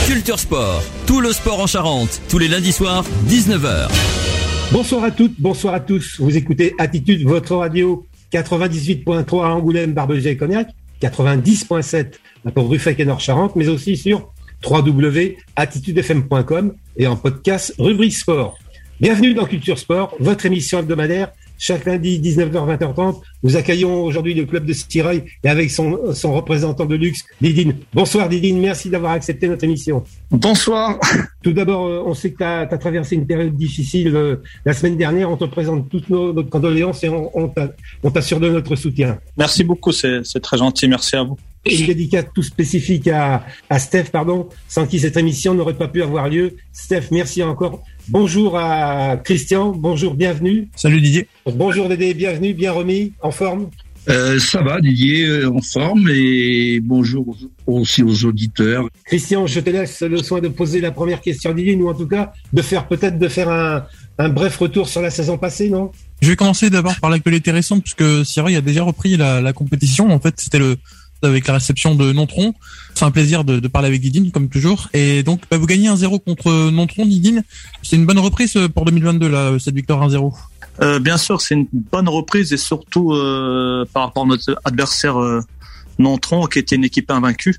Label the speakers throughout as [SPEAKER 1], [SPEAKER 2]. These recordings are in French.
[SPEAKER 1] Culture Sport, tout le sport en Charente, tous les lundis soirs, 19h.
[SPEAKER 2] Bonsoir à toutes, bonsoir à tous. Vous écoutez Attitude, votre radio 98.3 à Angoulême, Barbegey et Cognac, 90.7 à Port-Ruffec et Nord-Charente, mais aussi sur www.attitudefm.com et en podcast rubrique sport. Bienvenue dans Culture Sport, votre émission hebdomadaire. Chaque lundi, 19h, 20h30, nous accueillons aujourd'hui le club de Stireuil et avec son représentant de luxe, Didine. Bonsoir Didine, merci d'avoir accepté notre émission.
[SPEAKER 3] Bonsoir.
[SPEAKER 2] Tout d'abord, on sait que tu as traversé une période difficile la semaine dernière. On te présente toutes nos condoléances et on t'assure de notre soutien.
[SPEAKER 3] Merci beaucoup, c'est très gentil, merci à vous.
[SPEAKER 2] Et une dédicace tout spécifique à Steph, sans qui cette émission n'aurait pas pu avoir lieu. Steph, merci encore. Bonjour à Christian, bonjour, bienvenue.
[SPEAKER 4] Salut Didier.
[SPEAKER 2] Bonjour Dédé, bienvenue, bien remis, en forme.
[SPEAKER 5] Ça va Didier, en forme, et bonjour aussi aux auditeurs.
[SPEAKER 2] Christian, je te laisse le soin de poser la première question Didier, ou en tout cas de faire un bref retour sur la saison passée, non ?
[SPEAKER 4] Je vais commencer d'abord par l'actualité récente, puisque Stireuil a déjà repris la compétition. En fait, c'était avec la réception de Nontron. C'est un plaisir de parler avec Didine, comme toujours. Et donc, vous gagnez 1-0 contre Nontron, Didine. C'est une bonne reprise pour 2022, cette victoire 1-0.
[SPEAKER 3] Bien sûr, c'est une bonne reprise, et surtout par rapport à notre adversaire Nontron, qui était une équipe invaincue.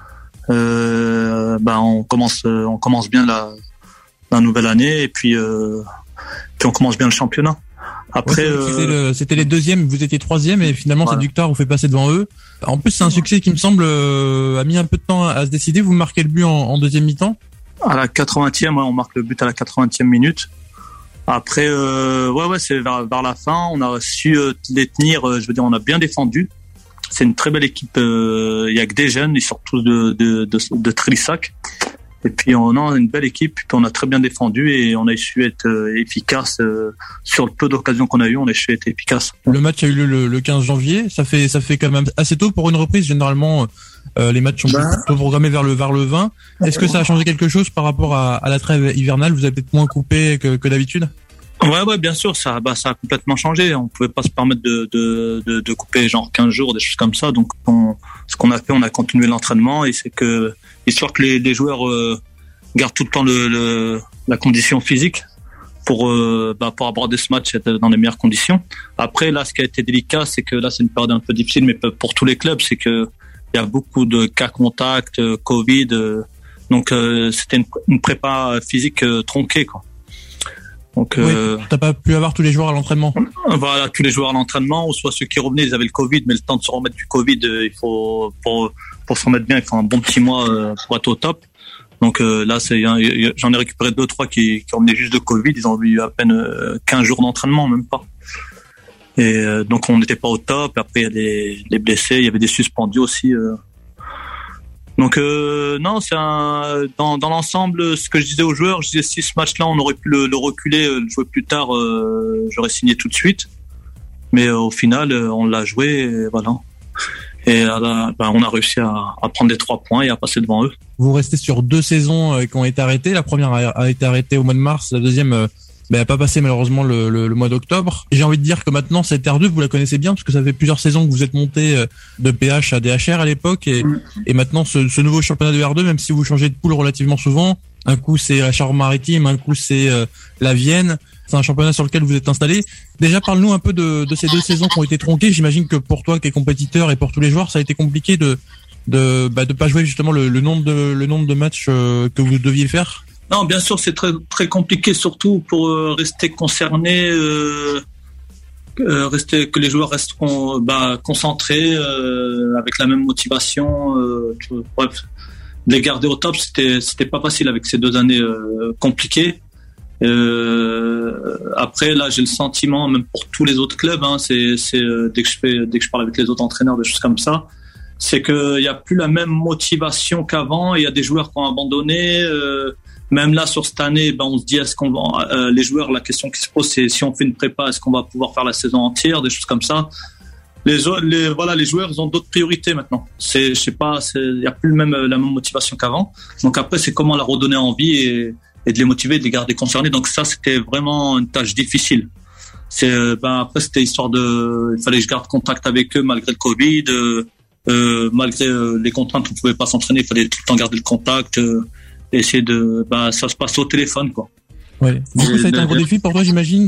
[SPEAKER 3] On commence bien la nouvelle année, et puis on commence bien le championnat. Après,
[SPEAKER 4] c'était les deuxièmes, vous étiez troisième, et finalement voilà. Cette victoire vous fait passer devant eux. En plus, c'est un succès qui me semble a mis un peu de temps à se décider. Vous marquez le but en deuxième mi-temps.
[SPEAKER 3] À la 80e, on marque le but à la 80e minute. Après, c'est vers la fin, on a su les tenir. On a bien défendu. C'est une très belle équipe. Il y a que des jeunes, et surtout de Trélissac. Et puis on a une belle équipe, puis on a très bien défendu, et on a su être efficace sur le peu d'occasions qu'on a eu. On a su être efficace.
[SPEAKER 4] Le match a eu lieu le 15 janvier. Ça fait quand même assez tôt pour une reprise. Généralement, les matchs sont plutôt programmés vers le 20. Est-ce que ça a changé quelque chose par rapport à la trêve hivernale ? Vous avez peut-être moins coupé que d'habitude ?
[SPEAKER 3] Ouais, bien sûr, ça a complètement changé. On pouvait pas se permettre de couper genre 15 jours, des choses comme ça. Donc, ce qu'on a fait, on a continué l'entraînement, et c'est que, histoire que les joueurs gardent tout le temps la condition physique pour aborder ce match dans les meilleures conditions. Après, là, ce qui a été délicat, c'est que là, c'est une période un peu difficile, mais pour tous les clubs, c'est que il y a beaucoup de cas contacts, Covid, donc c'était une prépa physique tronquée, quoi. Donc,
[SPEAKER 4] t'as pas pu avoir tous les joueurs à l'entraînement.
[SPEAKER 3] Voilà, tous les joueurs à l'entraînement, ou soit ceux qui revenaient, ils avaient le Covid, mais le temps de se remettre du Covid, il faut pour se remettre bien, il faut un bon petit mois pour être au top. Donc là, j'en ai récupéré 2-3 qui revenaient juste de Covid, ils ont eu à peine 15 jours d'entraînement, même pas. Et donc on n'était pas au top. Après, il y a les blessés, il y avait des suspendus aussi. Donc non, c'est dans l'ensemble, ce que je disais aux joueurs, je disais si ce match-là on aurait pu le reculer, le jouer plus tard, j'aurais signé tout de suite. Mais au final, on l'a joué, et voilà. Et là, on a réussi à prendre les 3 points et à passer devant eux.
[SPEAKER 4] Vous restez sur 2 saisons qui ont été arrêtées. La première a été arrêtée au mois de mars, la deuxième n'a pas passé malheureusement le mois d'octobre. Et j'ai envie de dire que maintenant cette R2, vous la connaissez bien, parce que ça fait plusieurs saisons que vous êtes monté de PH à DHR à l'époque, et maintenant ce nouveau championnat de R2, même si vous changez de poule relativement souvent, un coup c'est la Charente-Maritime, un coup c'est la Vienne, c'est un championnat sur lequel vous êtes installé. Déjà, parle-nous un peu de ces 2 saisons qui ont été tronquées. J'imagine que pour toi qui es compétiteur et pour tous les joueurs, ça a été compliqué de pas jouer justement le nombre de matchs que vous deviez faire.
[SPEAKER 3] Non, bien sûr, c'est très très compliqué, surtout pour rester concerné, que les joueurs restent concentrés, avec la même motivation. Bref, les garder au top, c'était pas facile avec ces 2 années compliquées. Après, là, j'ai le sentiment, même pour tous les autres clubs, dès que je parle avec les autres entraîneurs, des choses comme ça, c'est qu'il y a plus la même motivation qu'avant. Il y a des joueurs qui ont abandonné. Même là, sur cette année, on se dit, est-ce qu'on va, les joueurs, la question qui se pose, c'est si on fait une prépa, est-ce qu'on va pouvoir faire la saison entière, des choses comme ça. Les joueurs, ils ont d'autres priorités maintenant. Il y a plus la même motivation qu'avant. Donc après, c'est comment leur redonner envie et de les motiver, de les garder concernés. Donc ça, c'était vraiment une tâche difficile. Après, c'était histoire il fallait que je garde contact avec eux malgré le Covid, malgré les contraintes, on pouvait pas s'entraîner, il fallait tout le temps garder le contact. essayer ça se passe au téléphone, quoi.
[SPEAKER 4] Ouais. Du coup, ça a été un gros défi pour toi, j'imagine,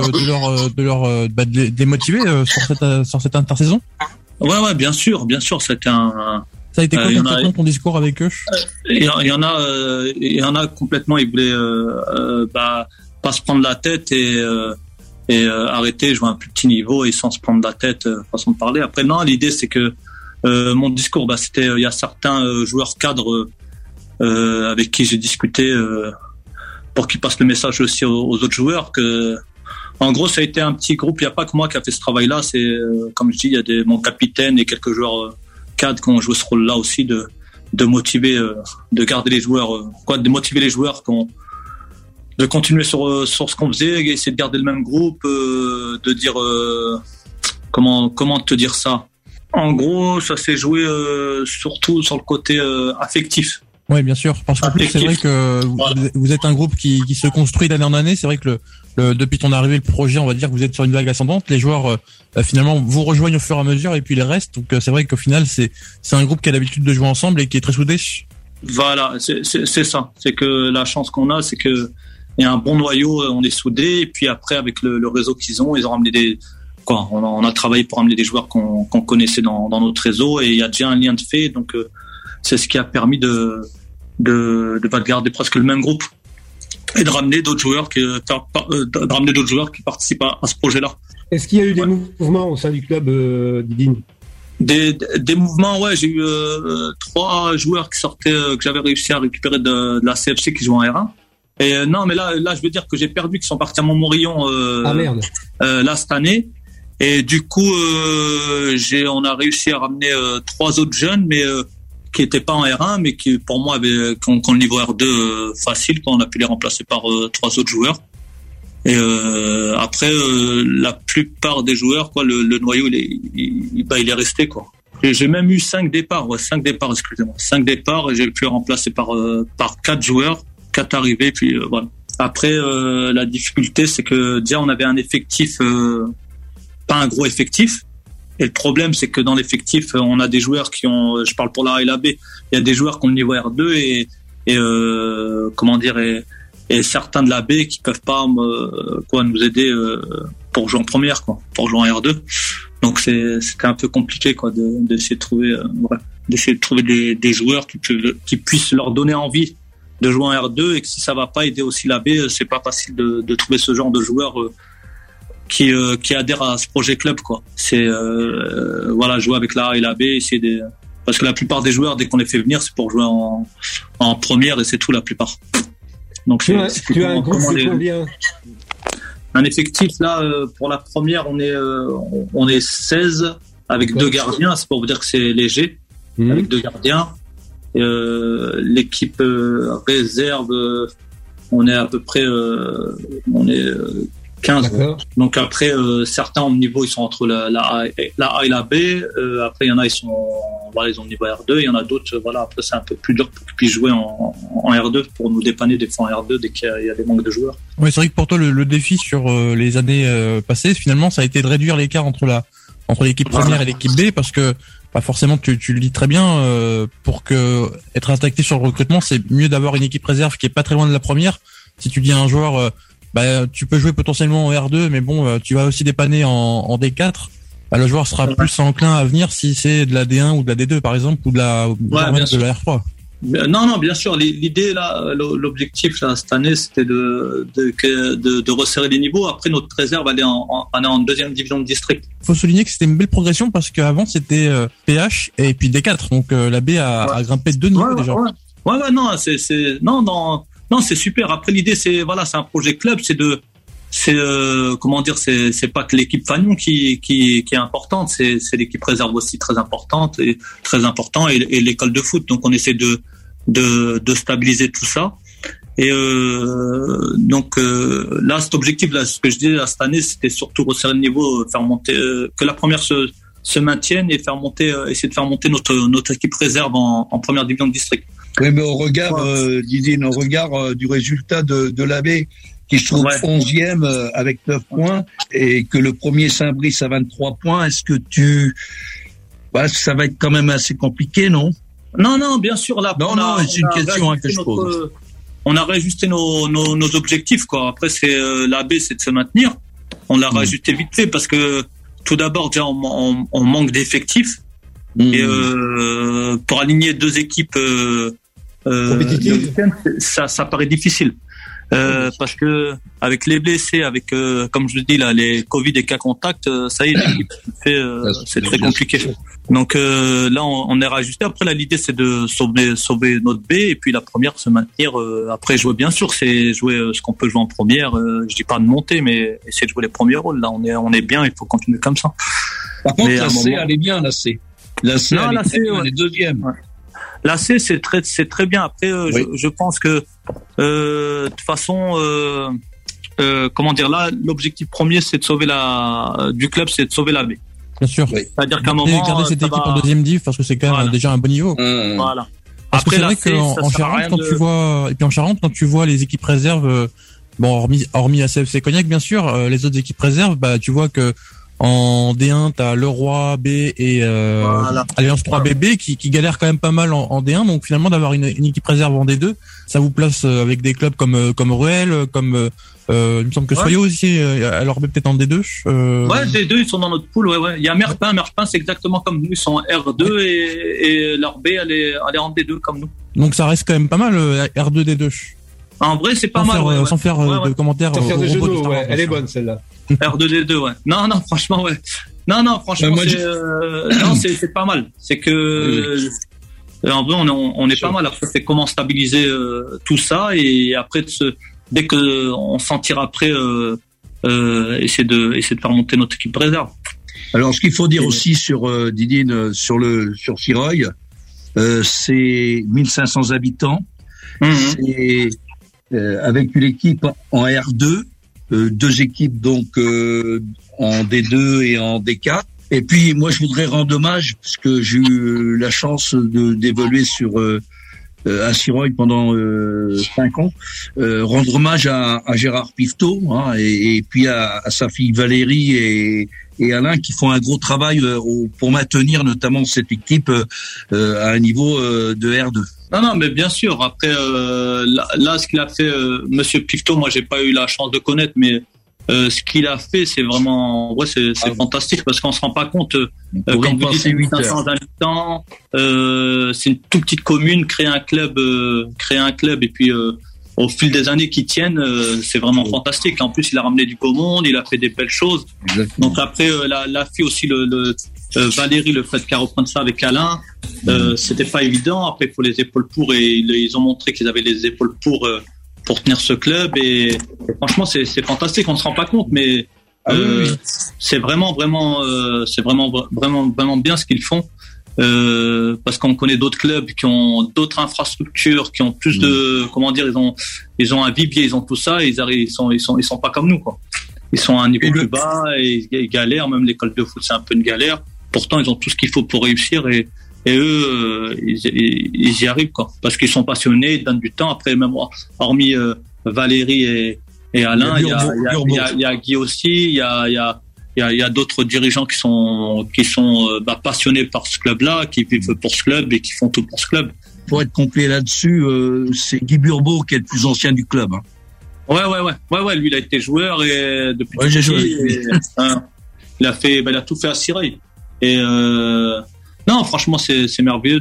[SPEAKER 4] de les motiver sur cette intersaison.
[SPEAKER 3] Ouais, bien sûr, c'était un.
[SPEAKER 4] Ça a été quoi concrètement ton discours avec eux?
[SPEAKER 3] Il y en a complètement, ils voulaient pas se prendre la tête et arrêter, jouer à un plus petit niveau et sans se prendre la tête, façon de parler. Après, non, l'idée c'est que mon discours, c'était, il y a certains joueurs cadres avec qui j'ai discuté pour qu'ils passent le message aussi aux autres joueurs que, en gros, ça a été un petit groupe. Il n'y a pas que moi qui a fait ce travail-là. C'est, comme je dis, il y a mon capitaine et quelques joueurs cadres qui ont joué ce rôle-là aussi de motiver, de garder les joueurs, de motiver les joueurs de continuer sur ce qu'on faisait, essayer de garder le même groupe, de dire comment te dire ça. En gros, ça s'est joué surtout sur le côté affectif.
[SPEAKER 4] Oui, bien sûr, parce qu'en plus c'est vrai que vous êtes un groupe qui se construit d'année en année. C'est vrai que depuis ton arrivée, le projet, on va dire que vous êtes sur une vague ascendante. Les joueurs finalement vous rejoignent au fur et à mesure et puis les restent. Donc c'est vrai qu'au final c'est un groupe qui a l'habitude de jouer ensemble et qui est très soudé. Voilà,
[SPEAKER 3] c'est ça. C'est que la chance qu'on a, c'est que il y a un bon noyau, on est soudés et puis après avec le réseau qu'ils ont, ils ont ramené on a travaillé pour ramener des joueurs qu'on connaissait dans notre réseau et il y a déjà un lien de fait. Donc c'est ce qui a permis de garder presque le même groupe et de ramener d'autres joueurs qui participent à ce projet-là.
[SPEAKER 2] Est-ce qu'il y a eu des mouvements au sein du club, Didine?
[SPEAKER 3] Des mouvements, ouais. J'ai eu 3 joueurs qui sortaient, que j'avais réussi à récupérer de la CFC qui jouent en R1. Et non, mais là, je veux dire que j'ai perdu, qui sont partis à Montmorillon là cette année. Et du coup, on a réussi à ramener 3 autres jeunes, mais qui étaient pas en R1, mais qui pour moi qui ont le niveau R2 facile, quand on a pu les remplacer par 3 autres joueurs. Et après, la plupart des joueurs, le noyau, il est resté, quoi. Et j'ai même eu 5 départs, excusez-moi, 5 départs, et j'ai pu les remplacer par 4 joueurs, 4 arrivés, puis voilà. Après, la difficulté, c'est que déjà on avait un effectif, pas un gros effectif. Et le problème, c'est que dans l'effectif, on a des joueurs qui ont, je parle pour la A et la B, il y a des joueurs qui ont le niveau R2 et certains de la B qui peuvent pas nous aider pour jouer en première, pour jouer en R2. Donc c'était un peu compliqué, d'essayer de trouver des joueurs qui puissent leur donner envie de jouer en R2, et que si ça va pas aider aussi la B, c'est pas facile de trouver ce genre de joueurs qui adhèrent à ce projet club, quoi. C'est jouer avec la A et la B, parce que la plupart des joueurs, dès qu'on les fait venir, c'est pour jouer en première, et c'est tout, la plupart. Donc
[SPEAKER 2] tu as un groupe de combien?
[SPEAKER 3] Un effectif là, pour la première, on est 16 avec 2 gardiens, c'est pour vous dire que c'est léger, avec 2 gardiens. L'équipe réserve, on est à peu près 15. D'accord. Donc après, certains au niveau, ils sont entre la A et la B. Après, il y en a, ils ont le niveau R2. Il y en a d'autres, après c'est un peu plus dur pour qu'ils puissent jouer en R2, pour nous dépanner des fois en R2 dès qu'il y a des manques de joueurs.
[SPEAKER 4] Oui, c'est vrai que pour toi, le défi sur les années passées, finalement, ça a été de réduire l'écart entre l'équipe première et l'équipe B, parce que forcément, tu le dis très bien, pour être attaqué sur le recrutement, c'est mieux d'avoir une équipe réserve qui est pas très loin de la première. Si tu dis à un joueur, tu peux jouer potentiellement en R2, mais bon, tu vas aussi dépanner en D4. Le joueur sera plus enclin à venir si c'est de la D1 ou de la D2 par exemple, ou de la R3.
[SPEAKER 3] Non, bien sûr. L'idée là, l'objectif là cette année, c'était de resserrer les niveaux. Après, notre réserve allait en deuxième division de district.
[SPEAKER 4] Faut souligner que c'était une belle progression, parce qu'avant c'était PH et puis D4, donc la B a grimpé de 2 niveaux déjà.
[SPEAKER 3] Non, c'est super. Après, l'idée, c'est un projet club, c'est pas que l'équipe Fagnon qui est importante, c'est l'équipe réserve aussi très importante et l'école de foot. Donc, on essaie de stabiliser tout ça. Et là, cet objectif, là, ce que je disais cette année, c'était surtout resserrer le niveau, faire monter, que la première se maintienne et essayer de faire monter notre équipe réserve en première division de district.
[SPEAKER 5] Oui, mais au regard, Didine, du résultat de l'AB, qui se trouve 11e avec 9 points, et que le premier Saint-Brice a 23 points, est-ce que ça va être quand même assez compliqué, non?
[SPEAKER 3] Non, bien sûr, là.
[SPEAKER 5] C'est une question que je pose.
[SPEAKER 3] On a réajusté nos objectifs, quoi. Après, la B, c'est de se maintenir. On l'a rajusté vite fait parce que, tout d'abord, déjà, on manque d'effectifs. Et, pour aligner 2 équipes,
[SPEAKER 2] compétitives,
[SPEAKER 3] ça paraît difficile. Parce que avec les blessés, avec comme je le dis là, les Covid et cas contacts, ça y est, l'équipe c'est très compliqué. Donc là, on est rajusté. Après, là, l'idée c'est de sauver notre B et puis la première se maintenir. Après, jouer bien sûr, c'est jouer ce qu'on peut jouer en première. Je dis pas de monter, mais essayer de jouer les premiers rôles. Là, on est bien. Il faut continuer comme ça.
[SPEAKER 5] Par contre, la C, elle est bien, la C. La C, elle est deuxième.
[SPEAKER 3] Ouais. La C, c'est très bien. Après, je pense que de toute façon, comment dire, là, l'objectif premier, c'est de sauver du club, c'est de sauver la B.
[SPEAKER 4] Bien sûr.
[SPEAKER 5] Oui.
[SPEAKER 3] C'est-à-dire qu'à un moment,
[SPEAKER 4] garder cette équipe en deuxième div parce que c'est quand même déjà un bon niveau.
[SPEAKER 3] Voilà.
[SPEAKER 4] Parce
[SPEAKER 3] Après,
[SPEAKER 4] que c'est vrai qu'en Charente, quand tu vois les équipes réserves, bon, hormis ACFC Cognac, bien sûr, les autres équipes réserves, bah, tu vois que en D1, t'as Leroy B et Alliance 3BB qui galèrent quand même pas mal en D1. Donc finalement, d'avoir une équipe réserve en D2, ça vous place avec des clubs comme Ruel, comme il me semble que Soyo aussi, alors peut-être en D2.
[SPEAKER 3] Ouais, D2, ils sont dans notre pool. Ouais. Il y a Merpin, c'est exactement comme nous, ils sont en R2 et leur B, elle est en D2 comme nous.
[SPEAKER 4] Donc ça reste quand même pas mal R2 D2.
[SPEAKER 3] En vrai, c'est pas mal.
[SPEAKER 4] Sans faire de commentaires.
[SPEAKER 2] Sans faire de jeu de mots, elle est bonne celle-là.
[SPEAKER 3] R2D2, ouais. Non, franchement, ouais. Non, franchement, c'est pas mal. C'est que, en vrai, on est pas mal. Après, c'est comment stabiliser tout ça et après, dès que on sentira prêt, essayer de faire monter notre équipe réserve.
[SPEAKER 5] Alors, ce qu'il faut dire aussi sur Didine, sur Siroy, c'est 1500 habitants. C'est avec une équipe en R2. 2 équipes donc en D2 et en D4. Et puis moi je voudrais rendre hommage parce que j'ai eu la chance d'évoluer sur à Siroy pendant 5 ans, rendre hommage à Gérard Pifto et puis à sa fille Valérie et Alain qui font un gros travail pour maintenir notamment cette équipe à un niveau de R2.
[SPEAKER 3] Non, mais bien sûr. Après, là, ce qu'il a fait, Monsieur Pifto, moi, j'ai pas eu la chance de connaître, mais ce qu'il a fait, c'est vraiment, en vrai, c'est fantastique parce qu'on se rend pas compte. Quand vous dites 500 habitants, c'est une toute petite commune, créer un club et puis au fil des années qui tiennent, c'est vraiment fantastique. En plus, il a ramené du beau monde, il a fait des belles choses. Exactement. Donc après, la fille aussi, Valérie, le fait qu'elle reprenne ça avec Alain, c'était pas évident. Après, il faut les épaules pour et ils ont montré qu'ils avaient les épaules pour tenir ce club et franchement, c'est fantastique. On se rend pas compte, mais c'est vraiment bien ce qu'ils font. Parce qu'on connaît d'autres clubs qui ont d'autres infrastructures, qui ont plus de, comment dire, ils ont un vivier, ils ont tout ça, et ils sont pas comme nous, quoi. Ils sont à un niveau plus bas et ils galèrent, même l'école de foot, c'est un peu une galère. Pourtant, ils ont tout ce qu'il faut pour réussir et eux, ils y arrivent, quoi. Parce qu'ils sont passionnés, ils donnent du temps. Après, même, hormis, Valérie et Alain, il y a Guy aussi, il y a d'autres dirigeants qui sont passionnés par ce club-là, qui vivent pour ce club et qui font tout pour ce club.
[SPEAKER 5] Pour être complet là-dessus, c'est Guy Burbeau qui est le plus ancien du club.
[SPEAKER 3] Ouais, lui il a été joueur et depuis
[SPEAKER 5] j'ai joué.
[SPEAKER 3] Il a tout fait à Siroy. Et non, franchement, c'est merveilleux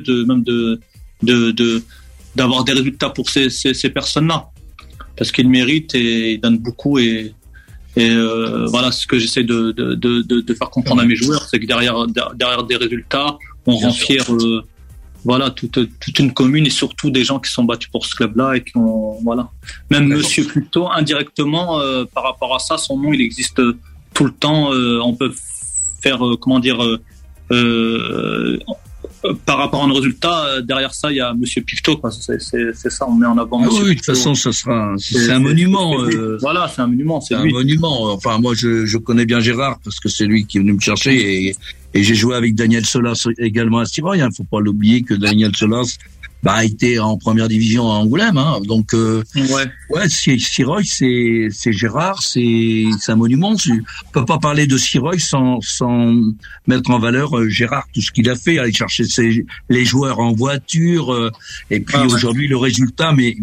[SPEAKER 3] d'avoir des résultats pour ces personnes-là, parce qu'ils méritent et ils donnent beaucoup et voilà ce que j'essaie de faire comprendre à mes joueurs, c'est que derrière des résultats, on rend fier toute une commune et surtout des gens qui sont battus pour ce club-là et qui ont même Monsieur plutôt indirectement par rapport à ça, son nom il existe tout le temps. On peut faire par rapport à un résultat, derrière ça, il y a Monsieur Pifto, quoi. C'est ça, on met en avant.
[SPEAKER 5] Oui, de toute façon, c'est un monument.
[SPEAKER 3] Voilà, c'est un monument, c'est lui.
[SPEAKER 5] Un monument. Enfin, moi, je connais bien Gérard parce que c'est lui qui est venu me chercher et j'ai joué avec Daniel Solas également à Siroy. Faut pas l'oublier que Daniel Solas était en première division à Angoulême, hein. Donc Siroy, c'est Gérard, c'est un monument. On peut pas parler de Siroy sans mettre en valeur Gérard, tout ce qu'il a fait, aller chercher les joueurs en voiture, et puis aujourd'hui le résultat, mais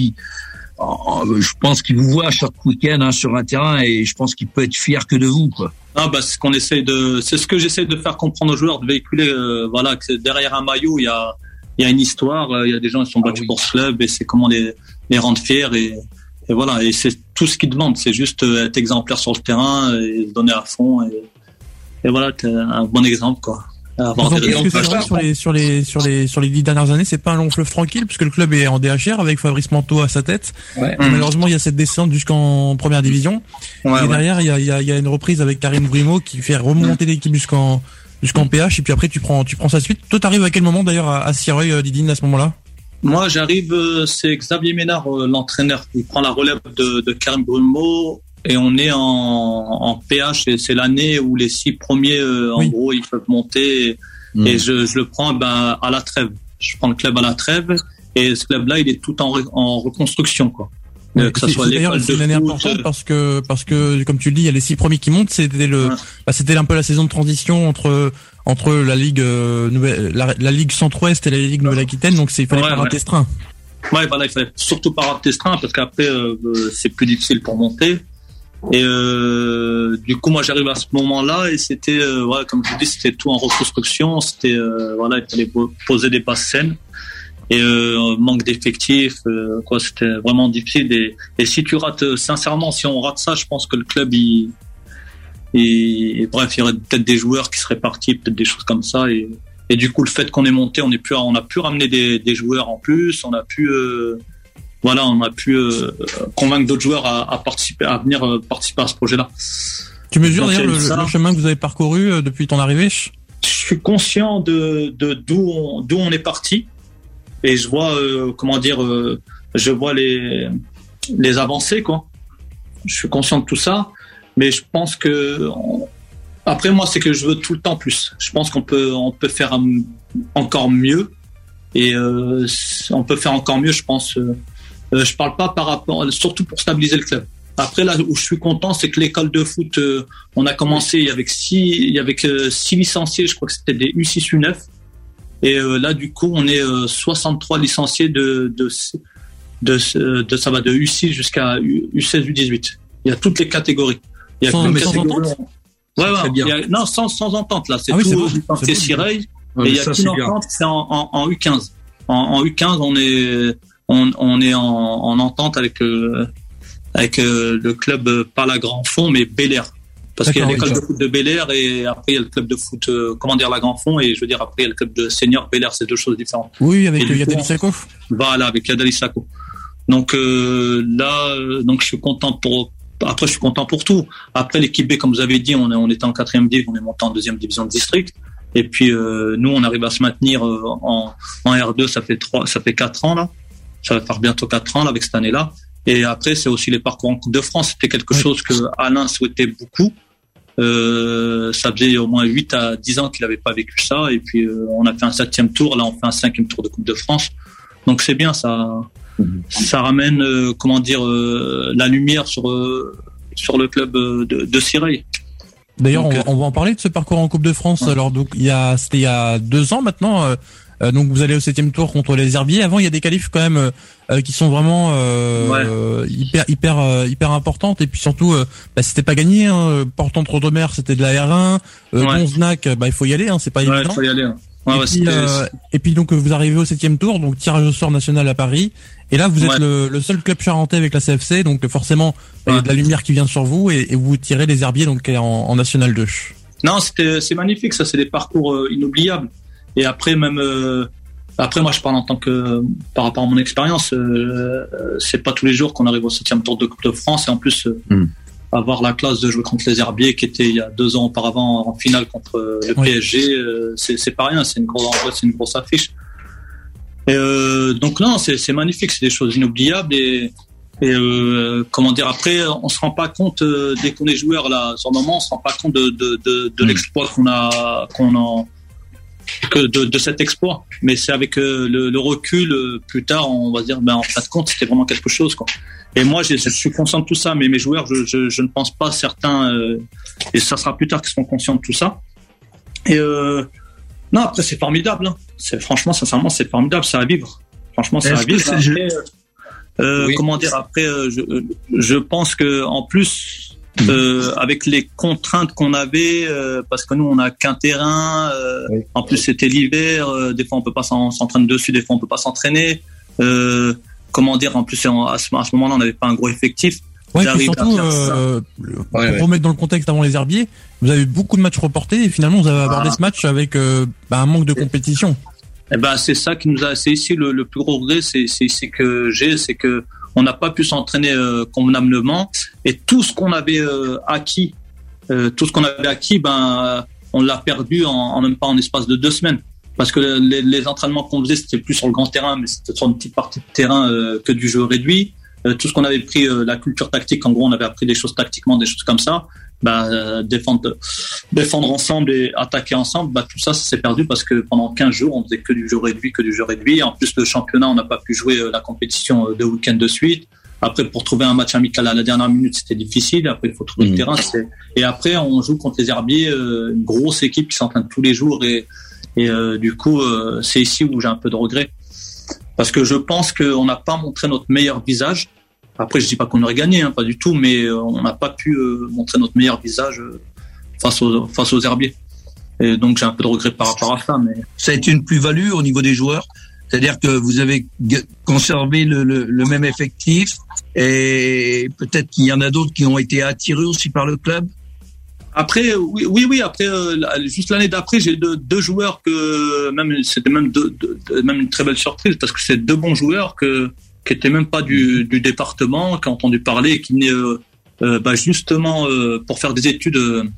[SPEAKER 5] je pense qu'il vous voit chaque week-end sur un terrain, et je pense qu'il peut être fier que de vous, quoi.
[SPEAKER 3] C'est ce que j'essaie de faire comprendre aux joueurs, de véhiculer, que derrière un maillot, il y a une histoire, il y a des gens qui sont battus pour ce club, et c'est comment les rendre fiers, et voilà, et c'est tout ce qu'ils demandent, c'est juste être exemplaire sur le terrain et se donner à fond, et voilà, t'es un bon exemple, quoi.
[SPEAKER 4] Sur les 10 dernières années, c'est pas un long fleuve tranquille, puisque le club est en DHR avec Fabrice Manteau à sa tête. Ouais. Malheureusement, il y a cette descente jusqu'en première division. Derrière, il y a une reprise avec Karim Brimo qui fait remonter l'équipe jusqu'en PH, et puis après tu prends sa suite. Toi, t'arrives à quel moment d'ailleurs à Sireuil, Didine, à ce moment-là?
[SPEAKER 3] Moi, j'arrive, c'est Xavier Ménard, l'entraîneur. Il prend la relève de Karim Brimo. Et on est en PH, et c'est l'année où les 6 premiers, en gros, ils peuvent monter. Et je le prends à la trêve. Je prends le club à la trêve, et ce club-là, il est tout en reconstruction, quoi. Que ça soit l'école de foot. C'est une année importante parce que, comme tu le dis, il y a les 6 premiers qui montent. C'était un peu la saison de transition entre la Ligue la Ligue Centre-Ouest et la Ligue Nouvelle-Aquitaine. Donc il fallait pas rater ce train. Ouais, il fallait surtout pas rater ce train, parce qu'après, c'est plus difficile pour monter. Et du coup, moi, j'arrive à ce moment-là, et c'était comme je dis, c'était tout en reconstruction. C'était il fallait poser des bases saines, et manque d'effectifs, c'était vraiment difficile. Et si tu rates, sincèrement, si on rate ça, je pense que le club il y aurait peut-être des joueurs qui seraient partis, peut-être des choses comme ça, et du coup, le fait qu'on est monté, on a pu ramener des joueurs en plus, on a pu convaincre d'autres joueurs à venir participer à ce projet-là.
[SPEAKER 4] Tu mesures d'ailleurs le chemin que vous avez parcouru depuis ton arrivée?
[SPEAKER 3] Je suis conscient de d'où on est parti, et je vois je vois les avancées, quoi. Je suis conscient de tout ça, mais je pense que après, moi, c'est que je veux tout le temps plus. Je pense qu'on peut faire encore mieux, et on peut faire encore mieux, je pense. Je parle pas par rapport, surtout pour stabiliser le club. Après, là où je suis content, c'est que l'école de foot, on a commencé avec 6 licenciés, je crois que c'était des U6, U9. Et là, du coup, on est 63 licenciés de U6 jusqu'à U16, U18. Il y a toutes les catégories. Il y a
[SPEAKER 4] sans entente?
[SPEAKER 3] Sans entente, là. C'est tout licencié Sireuil. Et il y a qu'une entente, c'est en U15. En U15, on est en entente avec le club, pas la Grand Fond, mais Bel Air. Parce qu'il y a l'école de foot de Bel Air, et après il y a le club de foot, la Grand Fond, et je veux dire, après il y a le club de senior Bel Air, c'est 2 choses différentes.
[SPEAKER 4] Oui, avec Yadali Sako.
[SPEAKER 3] Voilà, avec Yadali Sako. Donc je suis content après je suis content pour tout. Après l'équipe B, comme vous avez dit, on était en 4e div, on est monté en 2e division de district. Et puis nous, on arrive à se maintenir en R2, ça fait 4 ans là. Ça va faire bientôt 4 ans là, avec cette année-là. Et après, c'est aussi les parcours en Coupe de France. C'était quelque chose que Alain souhaitait beaucoup. Ça faisait au moins 8 à 10 ans qu'il n'avait pas vécu ça. Et puis on a fait un 7e tour. Là, on fait un 5e tour de Coupe de France. Donc c'est bien, ça ramène la lumière sur le club de Sireuil.
[SPEAKER 4] D'ailleurs, on va en parler de ce parcours en Coupe de France. Ouais. Alors donc c'était il y a 2 ans maintenant. Donc vous allez au 7e tour contre les Herbiers. Avant, il y a des qualifs quand même qui sont vraiment hyper importantes. Et puis surtout, c'était pas gagné. Hein. Portant-Trodomer, c'était de la R1. Gonznac, il faut y aller. Hein, c'est pas évident.
[SPEAKER 3] Il faut y aller. Hein.
[SPEAKER 4] Et puis donc vous arrivez au 7e tour, donc tirage au sort national à Paris. Et là, vous êtes le seul club charentais avec la CFC, donc forcément, il y a de la lumière qui vient sur vous, et vous tirez les Herbiers donc en National 2.
[SPEAKER 3] Non, c'est magnifique, ça, c'est des parcours inoubliables. Et après, moi, je parle en tant que, par rapport à mon expérience, c'est pas tous les jours qu'on arrive au 7e tour de Coupe de France, et en plus, avoir la classe de jouer contre les Herbiers, qui était il y a 2 ans auparavant en finale contre le PSG, c'est pas rien, c'est une grosse affiche. Et donc non, c'est magnifique, c'est des choses inoubliables, et après, on se rend pas compte dès qu'on est joueur là, sur le moment, on se rend pas compte de l'exploit de cet exploit. Mais c'est avec le recul plus tard, on va dire, en fin de compte, c'était vraiment quelque chose, quoi. Et moi, je suis conscient de tout ça, mais mes joueurs, je ne pense pas certains, et ça sera plus tard qu'ils seront conscients de tout ça. Et non, après c'est formidable. Hein. Franchement, sincèrement, c'est formidable, c'est à vivre. Franchement, c'est à vivre. Après, oui. Comment dire, après, je pense que en plus, avec les contraintes qu'on avait, parce que nous on n'a qu'un terrain, en plus c'était l'hiver, des fois on peut pas s'entraîner dessus, des fois on peut pas s'entraîner. Comment dire, en plus à ce moment-là on n'avait pas un gros effectif.
[SPEAKER 4] Ouais, et surtout, pour remettre dans le contexte avant les Herbiers, vous avez eu beaucoup de matchs reportés et finalement vous avez abordé ce match avec un manque de compétition.
[SPEAKER 3] Eh ben c'est ça qui nous a, c'est ici le plus gros regret, c'est que on n'a pas pu s'entraîner convenablement et tout ce qu'on avait acquis, on l'a perdu en même pas en espace de 2 semaines. Parce que les entraînements qu'on faisait, c'était plus sur le grand terrain, mais c'était sur une petite partie de terrain que du jeu réduit. Tout ce qu'on avait pris, la culture tactique, en gros, on avait appris des choses tactiquement, des choses comme ça. Défendre ensemble et attaquer ensemble, tout ça s'est perdu parce que pendant 15 jours, on faisait que du jeu réduit. En plus, le championnat, on n'a pas pu jouer la compétition 2 week-ends de suite. Après, pour trouver un match amical à la dernière minute, c'était difficile. Après, il faut trouver le terrain. Et après, on joue contre les Herbiers, une grosse équipe qui s'entraîne tous les jours et du coup, c'est ici où j'ai un peu de regret. Parce que je pense qu'on n'a pas montré notre meilleur visage. Après, je dis pas qu'on aurait gagné, pas du tout, mais on n'a pas pu montrer notre meilleur visage face aux Herbiers. Et donc, j'ai un peu de regret par rapport à ça. Mais
[SPEAKER 5] ça a été une plus-value au niveau des joueurs. C'est-à-dire que vous avez conservé le même effectif et peut-être qu'il y en a d'autres qui ont été attirés aussi par le club.
[SPEAKER 3] Après, oui. Après, juste l'année d'après, j'ai deux joueurs que c'était même une très belle surprise parce que c'est 2 bons joueurs qui étaient même pas du département, qui ont entendu parler et qui venaient justement pour faire des études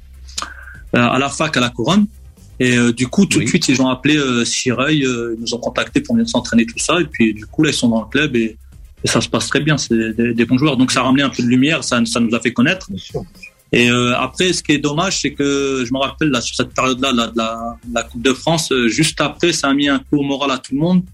[SPEAKER 3] à la fac à la Couronne. Et du coup, tout de suite, ils ont appelé Sireuil, ils nous ont contactés pour venir s'entraîner, tout ça. Et puis, du coup, là, ils sont dans le club et ça se passe très bien. C'est des bons joueurs. Donc, ça a ramené un peu de lumière, ça nous a fait connaître. Et après, ce qui est dommage, c'est que je me rappelle là sur cette période-là de la Coupe de France, juste après, ça a mis un coup au moral à tout le monde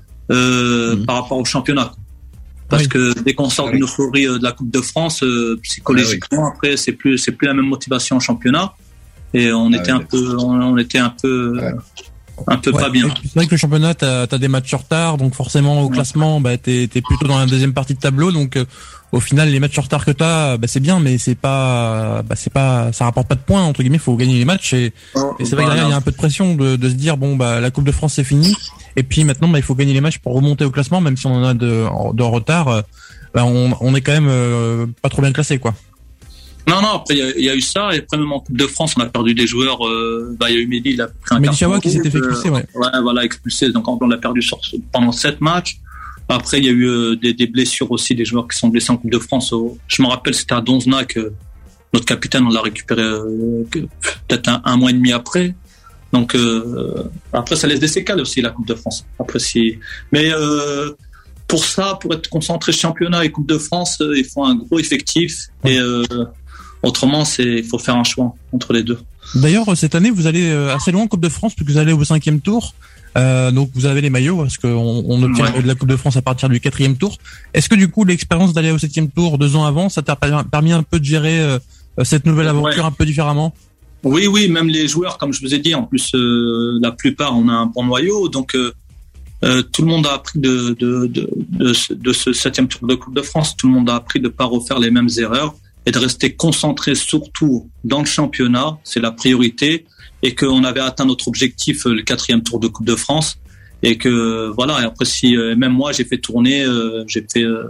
[SPEAKER 3] par rapport au championnat. Parce que dès qu'on sort d'une euphorie de la Coupe de France, psychologiquement, après, c'est plus la même motivation au championnat. Et on était un peu pas bien.
[SPEAKER 4] C'est vrai que le championnat, t'as des matchs en retard, donc forcément au classement, t'es plutôt dans la deuxième partie de tableau, donc au final les matchs en retard que t'as, c'est bien, mais c'est pas, ça rapporte pas de points entre guillemets. Faut gagner les matchs et c'est vrai que derrière il y a un peu de pression de se dire la Coupe de France c'est fini, et puis maintenant il faut gagner les matchs pour remonter au classement, même si on en a de retard, on est quand même pas trop bien classé quoi.
[SPEAKER 3] Non, après, il y a eu ça, et après, même en Coupe de France, on a perdu des joueurs, il y a eu Mehdi, il a pris un
[SPEAKER 4] carton qui s'était fait expulser,
[SPEAKER 3] expulsé, donc on l'a perdu pendant 7 matchs. Après, il y a eu des blessures aussi, des joueurs qui sont blessés en Coupe de France. Je me rappelle, c'était à Donzenac, notre capitaine, on l'a récupéré peut-être un mois et demi après. Donc, après, ça laisse des séquelles aussi, la Coupe de France. Après, mais, pour être concentré championnat et Coupe de France, il faut un gros effectif et autrement, il faut faire un choix entre les deux.
[SPEAKER 4] D'ailleurs, cette année, vous allez assez loin en Coupe de France puisque vous allez au 5e tour. Donc, vous avez les maillots parce qu'on obtient de la Coupe de France à partir du 4e tour. Est-ce que du coup, l'expérience d'aller au 7e tour 2 ans avant, ça t'a permis un peu de gérer cette nouvelle aventure un peu différemment?
[SPEAKER 3] Oui, même les joueurs, comme je vous ai dit, en plus, la plupart, on a un bon noyau, donc tout le monde a appris de ce 7e tour de Coupe de France. Tout le monde a appris de pas refaire les mêmes erreurs et de rester concentré surtout dans le championnat. C'est la priorité, et qu'on avait atteint notre objectif, le 4e tour de Coupe de France, et que voilà. Et après, même moi, j'ai fait tourner, j'ai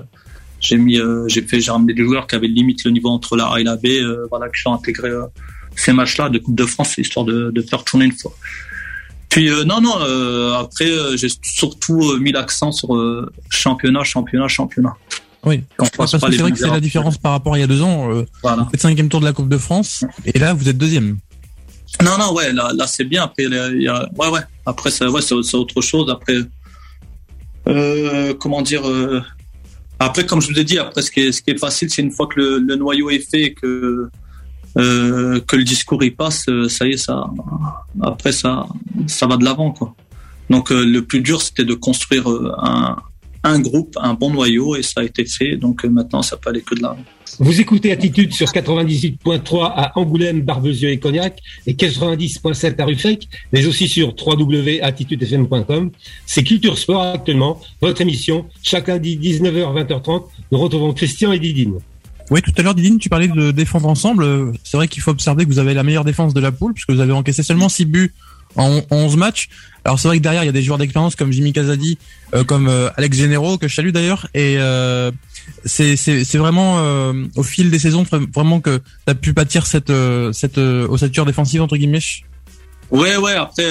[SPEAKER 3] ramené des joueurs qui avaient limite le niveau entre la A et la B, qui sont intégrés ces matchs-là de Coupe de France, histoire de faire tourner une fois. Puis après j'ai surtout mis l'accent sur championnat.
[SPEAKER 4] Oui, parce que c'est vrai que c'est la différence par rapport à il y a 2 ans. Vous faites 5e tour de la Coupe de France et là vous êtes 2e.
[SPEAKER 3] Non, là c'est bien. Après après c'est autre chose. Après comment dire, après comme je vous ai dit, après ce qui est facile, c'est une fois que le noyau est fait et que que le discours y passe, ça y est, après ça va de l'avant, quoi. Donc le plus dur, c'était de construire un groupe, un bon noyau, et ça a été fait. Donc maintenant, ça peut aller que de l'avant.
[SPEAKER 2] Vous écoutez Attitude sur 98.3 à Angoulême, Barbezieux et Cognac, et 90.7 à Ruffec, mais aussi sur www.attitudefm.com. C'est Culture Sport actuellement, votre émission, chaque lundi 19h 20h30. Nous retrouvons Christian et Didine.
[SPEAKER 4] Oui, tout à l'heure, Didine, tu parlais de défendre ensemble. C'est vrai qu'il faut observer que vous avez la meilleure défense de la poule, puisque vous avez encaissé seulement 6 buts en 11 matchs. Alors c'est vrai que derrière, il y a des joueurs d'expérience comme Jimmy Casadi, comme Alex Généraux, que je salue d'ailleurs, et c'est vraiment au fil des saisons vraiment que tu as pu bâtir cette ossature défensive, entre guillemets.
[SPEAKER 3] Ouais, après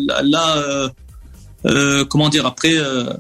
[SPEAKER 3] comment dire, après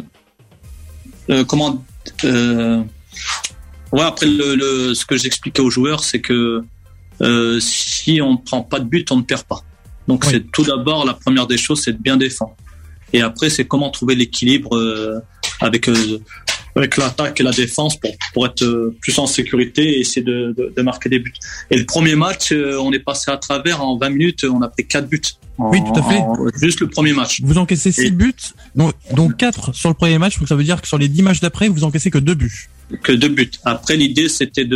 [SPEAKER 3] après ce que j'expliquais aux joueurs, c'est que si on ne prend pas de but, on ne perd pas. Donc c'est tout d'abord, la première des choses, c'est de bien défendre. Et après, c'est comment trouver l'équilibre avec l'attaque et la défense pour être plus en sécurité et essayer de marquer des buts. Et le premier match, on est passé à travers en 20 minutes, on a pris 4 buts.
[SPEAKER 4] Oui, tout à fait.
[SPEAKER 3] Juste le premier match.
[SPEAKER 4] Vous encaissez 6 buts, donc 4 sur le premier match, donc ça veut dire que sur les 10 matchs d'après, vous encaissez que 2 buts. Que 2 buts. Après, l'idée, c'était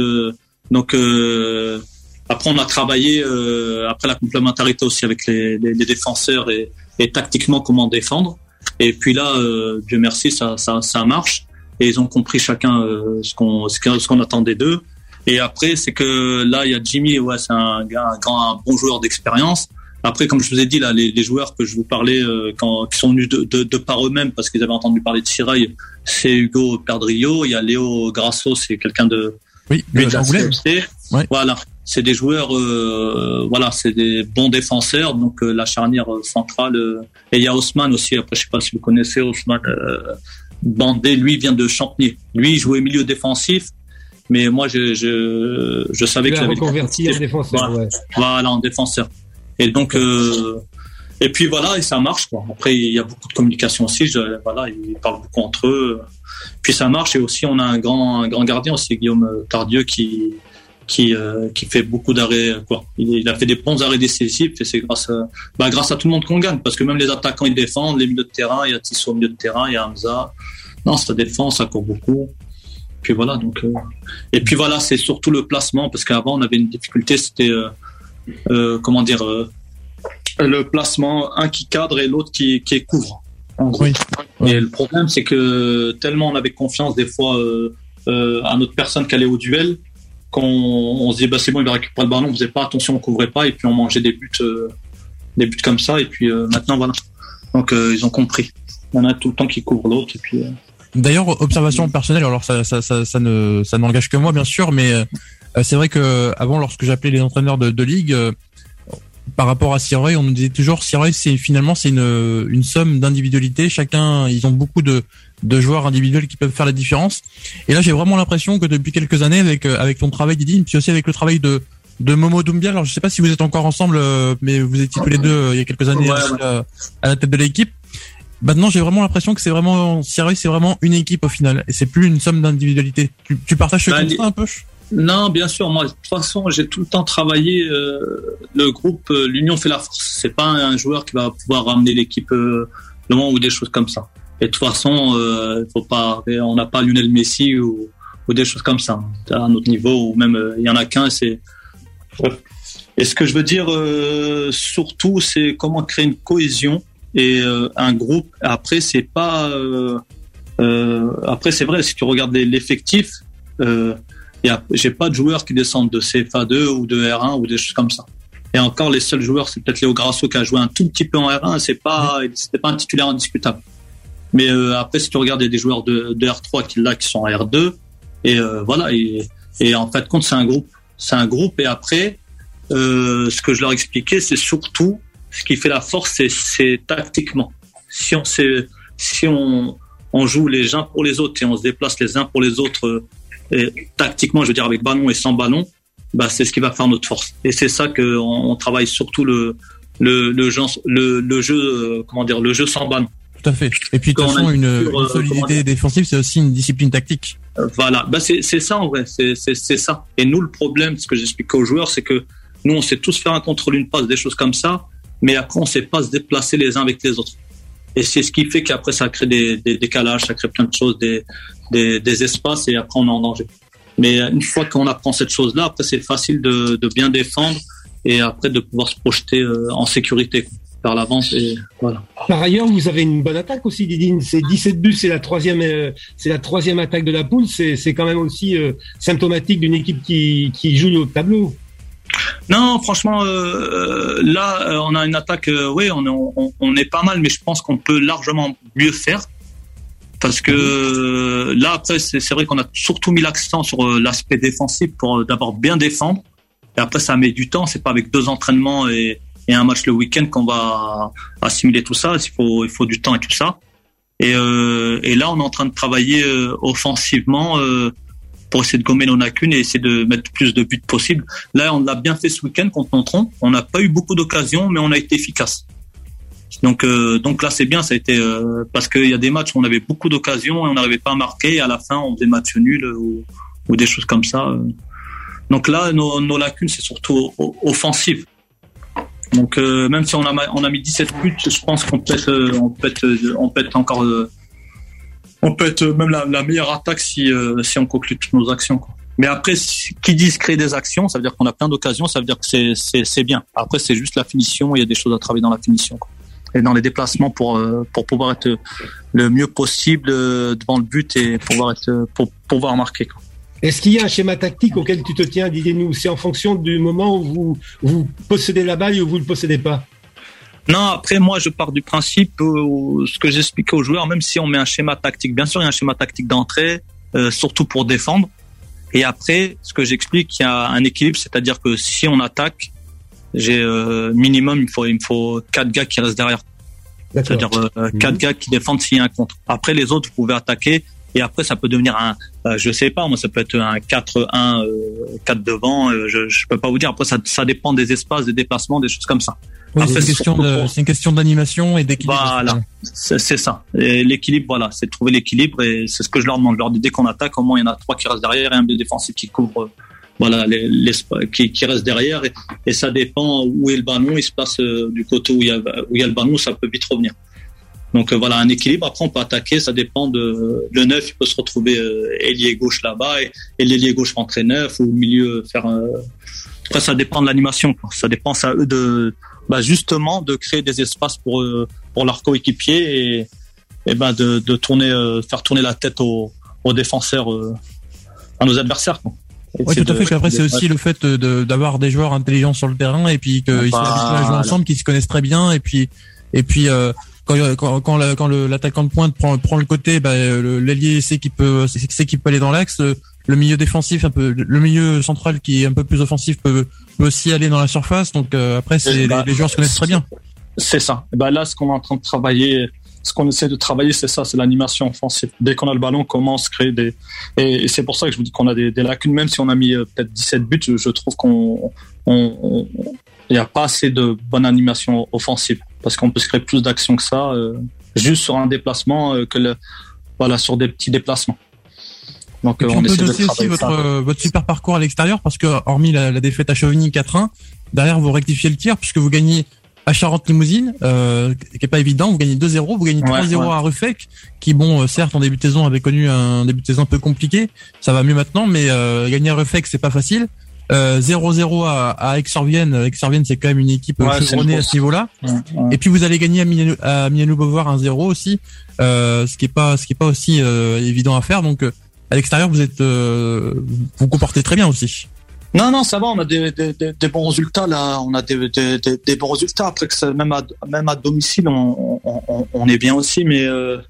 [SPEAKER 3] après, on a travaillé après la complémentarité aussi avec les défenseurs et tactiquement comment défendre. Et puis là, Dieu merci, ça marche. Et ils ont compris chacun ce qu'on attendait d'eux. Et après, c'est que là, il y a Jimmy, c'est un bon joueur d'expérience. Après, comme je vous ai dit, là, les joueurs que je vous parlais, qui sont venus de par eux-mêmes parce qu'ils avaient entendu parler de Sirail, c'est Hugo Perdrio. Il y a Léo Grasso, c'est quelqu'un de
[SPEAKER 4] d'Angoulême.
[SPEAKER 3] Ouais. Voilà. C'est des joueurs, c'est des bons défenseurs, donc la charnière centrale. Et il y a Haussmann aussi. Après, je sais pas si vous connaissez Haussmann Bandé. Lui vient de Champigny. Lui, il jouait milieu défensif, mais moi, je savais qu'il avait
[SPEAKER 2] reconverti en défenseur.
[SPEAKER 3] Voilà, en défenseur. Et donc, et puis voilà, et ça marche, quoi. Après, il y a beaucoup de communication aussi. Ils parlent beaucoup entre eux. Puis ça marche. Et aussi, on a un grand gardien aussi, Guillaume Tardieu, qui fait beaucoup d'arrêts, quoi. Il a fait des bons arrêts décisifs, et c'est grâce à tout le monde qu'on gagne, parce que même les attaquants ils défendent, les milieux de terrain, il y a Tissot au milieu de terrain, il y a Hamza. Non, ça défend, ça court beaucoup. Puis voilà, donc et puis voilà, c'est surtout le placement, parce qu'avant on avait une difficulté, c'était le placement, un qui cadre et l'autre qui couvre. En gros. Oui. Et le problème, c'est que tellement on avait confiance des fois à notre personne qui allait au duel, qu'on se dit c'est bon, il va récupérer le ballon, on faisait pas attention, on couvrait pas, et puis on mangeait des buts comme ça, et puis maintenant voilà. Donc ils ont compris. Il y en a tout le temps qui couvre l'autre, et puis.
[SPEAKER 4] D'ailleurs, observation personnelle, alors ça n'engage que moi bien sûr, mais c'est vrai que avant, lorsque j'appelais les entraîneurs de ligue, par rapport à Sireuil, on nous disait toujours Sireuil, c'est une somme d'individualité. Chacun, ils ont beaucoup de joueurs individuels qui peuvent faire la différence. Et là, j'ai vraiment l'impression que depuis quelques années, avec ton travail, Didi, puis aussi avec le travail de Momo Doumbia, alors je sais pas si vous êtes encore ensemble, mais vous étiez tous les deux il y a quelques années à la tête de l'équipe. Maintenant, j'ai vraiment l'impression que Sireuil, c'est vraiment une équipe au final, et c'est plus une somme d'individualité. Tu partages ce constat un peu?
[SPEAKER 3] Non, bien sûr. Moi, de toute façon, j'ai tout le temps travaillé le groupe. L'union fait la force. C'est pas un joueur qui va pouvoir ramener l'équipe loin ou des choses comme ça. Et de toute façon, faut pas. On n'a pas Lionel Messi ou des choses comme ça. À un autre niveau, ou même il y en a qu'un. Et ce que je veux dire surtout, c'est comment créer une cohésion et un groupe. Après, c'est pas. Après, c'est vrai. Si tu regardes l'effectif. J'ai pas de joueurs qui descendent de CFA2 ou de R1 ou des choses comme ça. Et encore, les seuls joueurs, c'est peut-être Léo Grasso qui a joué un tout petit peu en R1. C'était pas un titulaire indiscutable. Mais après, si tu regardes, il y a des joueurs de R3 qui sont en R2. Et voilà. Et en fait, compte, c'est un groupe. C'est un groupe. Et après, ce que je leur expliquais, c'est surtout ce qui fait la force, c'est tactiquement. Si on joue les uns pour les autres et on se déplace les uns pour les autres. Et tactiquement, je veux dire avec ballon et sans ballon, c'est ce qui va faire notre force. Et c'est ça qu'on travaille surtout le jeu, le jeu sans ballon.
[SPEAKER 4] Tout à fait. Et puis de toute façon, une solidité défensive, c'est aussi une discipline tactique.
[SPEAKER 3] Voilà, c'est ça en vrai, c'est ça. Et nous, le problème, ce que j'explique aux joueurs, c'est que Nous, on sait tous faire un contrôle, une passe, des choses comme ça, mais après, on sait pas se déplacer les uns avec les autres. Et c'est ce qui fait qu'après, ça crée des décalages, ça crée plein de choses, des espaces, et après, on est en danger. Mais une fois qu'on apprend cette chose-là, après, c'est facile de bien défendre et après de pouvoir se projeter en sécurité vers l'avant. Et voilà.
[SPEAKER 2] Par ailleurs, vous avez une bonne attaque aussi, Didine. C'est 17 buts, c'est la troisième attaque de la poule. C'est quand même aussi symptomatique d'une équipe qui joue au tableau.
[SPEAKER 3] Non, franchement, là, on a une attaque. Oui, on est pas mal, mais je pense qu'on peut largement mieux faire. Parce que là, après, c'est vrai qu'on a surtout mis l'accent sur l'aspect défensif pour d'abord bien défendre. Et après, ça met du temps. C'est pas avec 2 entraînements et un match le week-end qu'on va assimiler tout ça. Il faut du temps et tout ça. Et là, on est en train de travailler offensivement pour essayer de gommer nos lacunes et essayer de mettre plus de buts possible. Là, on l'a bien fait ce week-end contre Nontron. On n'a pas eu beaucoup d'occasions, mais on a été efficace. Donc là, c'est bien. Ça a été parce qu'il y a des matchs où on avait beaucoup d'occasions et on n'arrivait pas à marquer. Et à la fin, on faisait match nul ou des choses comme ça. Donc là, nos lacunes, c'est surtout offensive. Donc même si on a mis 17 buts, je pense qu'on peut être encore on peut être même la meilleure attaque si on conclut toutes nos actions, quoi. Mais après, qui disent créer des actions, ça veut dire qu'on a plein d'occasions, ça veut dire que c'est bien. Après, c'est juste la finition, il y a des choses à travailler dans la finition, quoi. Et dans les déplacements pour pouvoir être le mieux possible devant le but et pour pouvoir marquer, quoi.
[SPEAKER 2] Est-ce qu'il y a un schéma tactique auquel tu te tiens, dis-nous? C'est en fonction du moment où vous possédez la balle et où vous ne le possédez pas?
[SPEAKER 3] Non, après, moi, je pars du principe, ce que j'expliquais aux joueurs, même si on met un schéma tactique, bien sûr, il y a un schéma tactique d'entrée, surtout pour défendre. Et après, ce que j'explique, il y a un équilibre, c'est-à-dire que si on attaque, j'ai minimum, il me faut 4 gars qui restent derrière. D'accord. C'est-à-dire 4 gars qui défendent s'il y a un contre. Après, les autres, vous pouvez attaquer. Et après, ça peut devenir je sais pas, moi, ça peut être un 4-1, 4 devant, je peux pas vous dire. Après, ça dépend des espaces, des déplacements, des choses comme ça.
[SPEAKER 4] Oui, après, c'est une question d'animation et d'équilibre.
[SPEAKER 3] Voilà, c'est ça. Et l'équilibre, voilà, c'est de trouver l'équilibre et c'est ce que je leur demande. Je leur dis, dès qu'on attaque, au moins, il y en a 3 qui restent derrière et un défensif qui couvre, voilà, qui reste derrière et ça dépend où est le ballon. Il se passe du côté où il y a le ballon, ça peut vite revenir. Donc voilà, un équilibre. Après, on peut attaquer, ça dépend le neuf, il peut se retrouver ailier gauche là-bas et l'ailier gauche rentrer neuf ou au milieu faire. Après, ça dépend de l'animation, quoi. Ça dépend à eux justement de créer des espaces pour leurs coéquipiers et de tourner, faire tourner la tête aux défenseurs, à nos adversaires, quoi.
[SPEAKER 4] Oui, tout à fait. Puis après, c'est aussi le fait d'avoir des joueurs intelligents sur le terrain et puis qu'ils sont habitués à jouer ensemble, qu'ils se connaissent très bien et puis quand l'attaquant de pointe prend le côté, l'ailier sait qu'il peut aller dans l'axe. Le milieu défensif, le milieu central qui est un peu plus offensif peut aussi aller dans la surface. Donc après, les joueurs se connaissent très bien.
[SPEAKER 3] C'est ça. Là, ce qu'on est en train de travailler, ce qu'on essaie de travailler, c'est ça, c'est l'animation offensive. Dès qu'on a le ballon, on commence à créer et c'est pour ça que je vous dis qu'on a des lacunes. Même si on a mis peut-être 17 buts, je trouve il n'y a pas assez de bonne animation offensive parce qu'on peut se créer plus d'actions que ça juste sur un déplacement sur des petits déplacements. Donc
[SPEAKER 4] on peut dossier aussi votre super parcours à l'extérieur parce que hormis la défaite à Chauvigny 4-1, derrière vous rectifiez le tir puisque vous gagnez à Charente-Limousine, qui est pas évident, vous gagnez 2-0, vous gagnez 3-0 à Ruffec, qui certes en début de saison avait connu un début de saison un peu compliqué, ça va mieux maintenant, mais gagner à Ruffec c'est pas facile. 0-0 à Aix-sur-Vienne. Aix-sur-Vienne, c'est quand même une équipe chevronnée à ce niveau-là. Et puis vous allez gagner à Mianou-Beauvoir 1-0 aussi, ce qui est pas aussi évident à faire. Donc à l'extérieur, vous comportez très bien aussi.
[SPEAKER 3] Non, ça va. On a des bons résultats là. On a des bons résultats. Après que même à domicile, on est bien aussi. Mais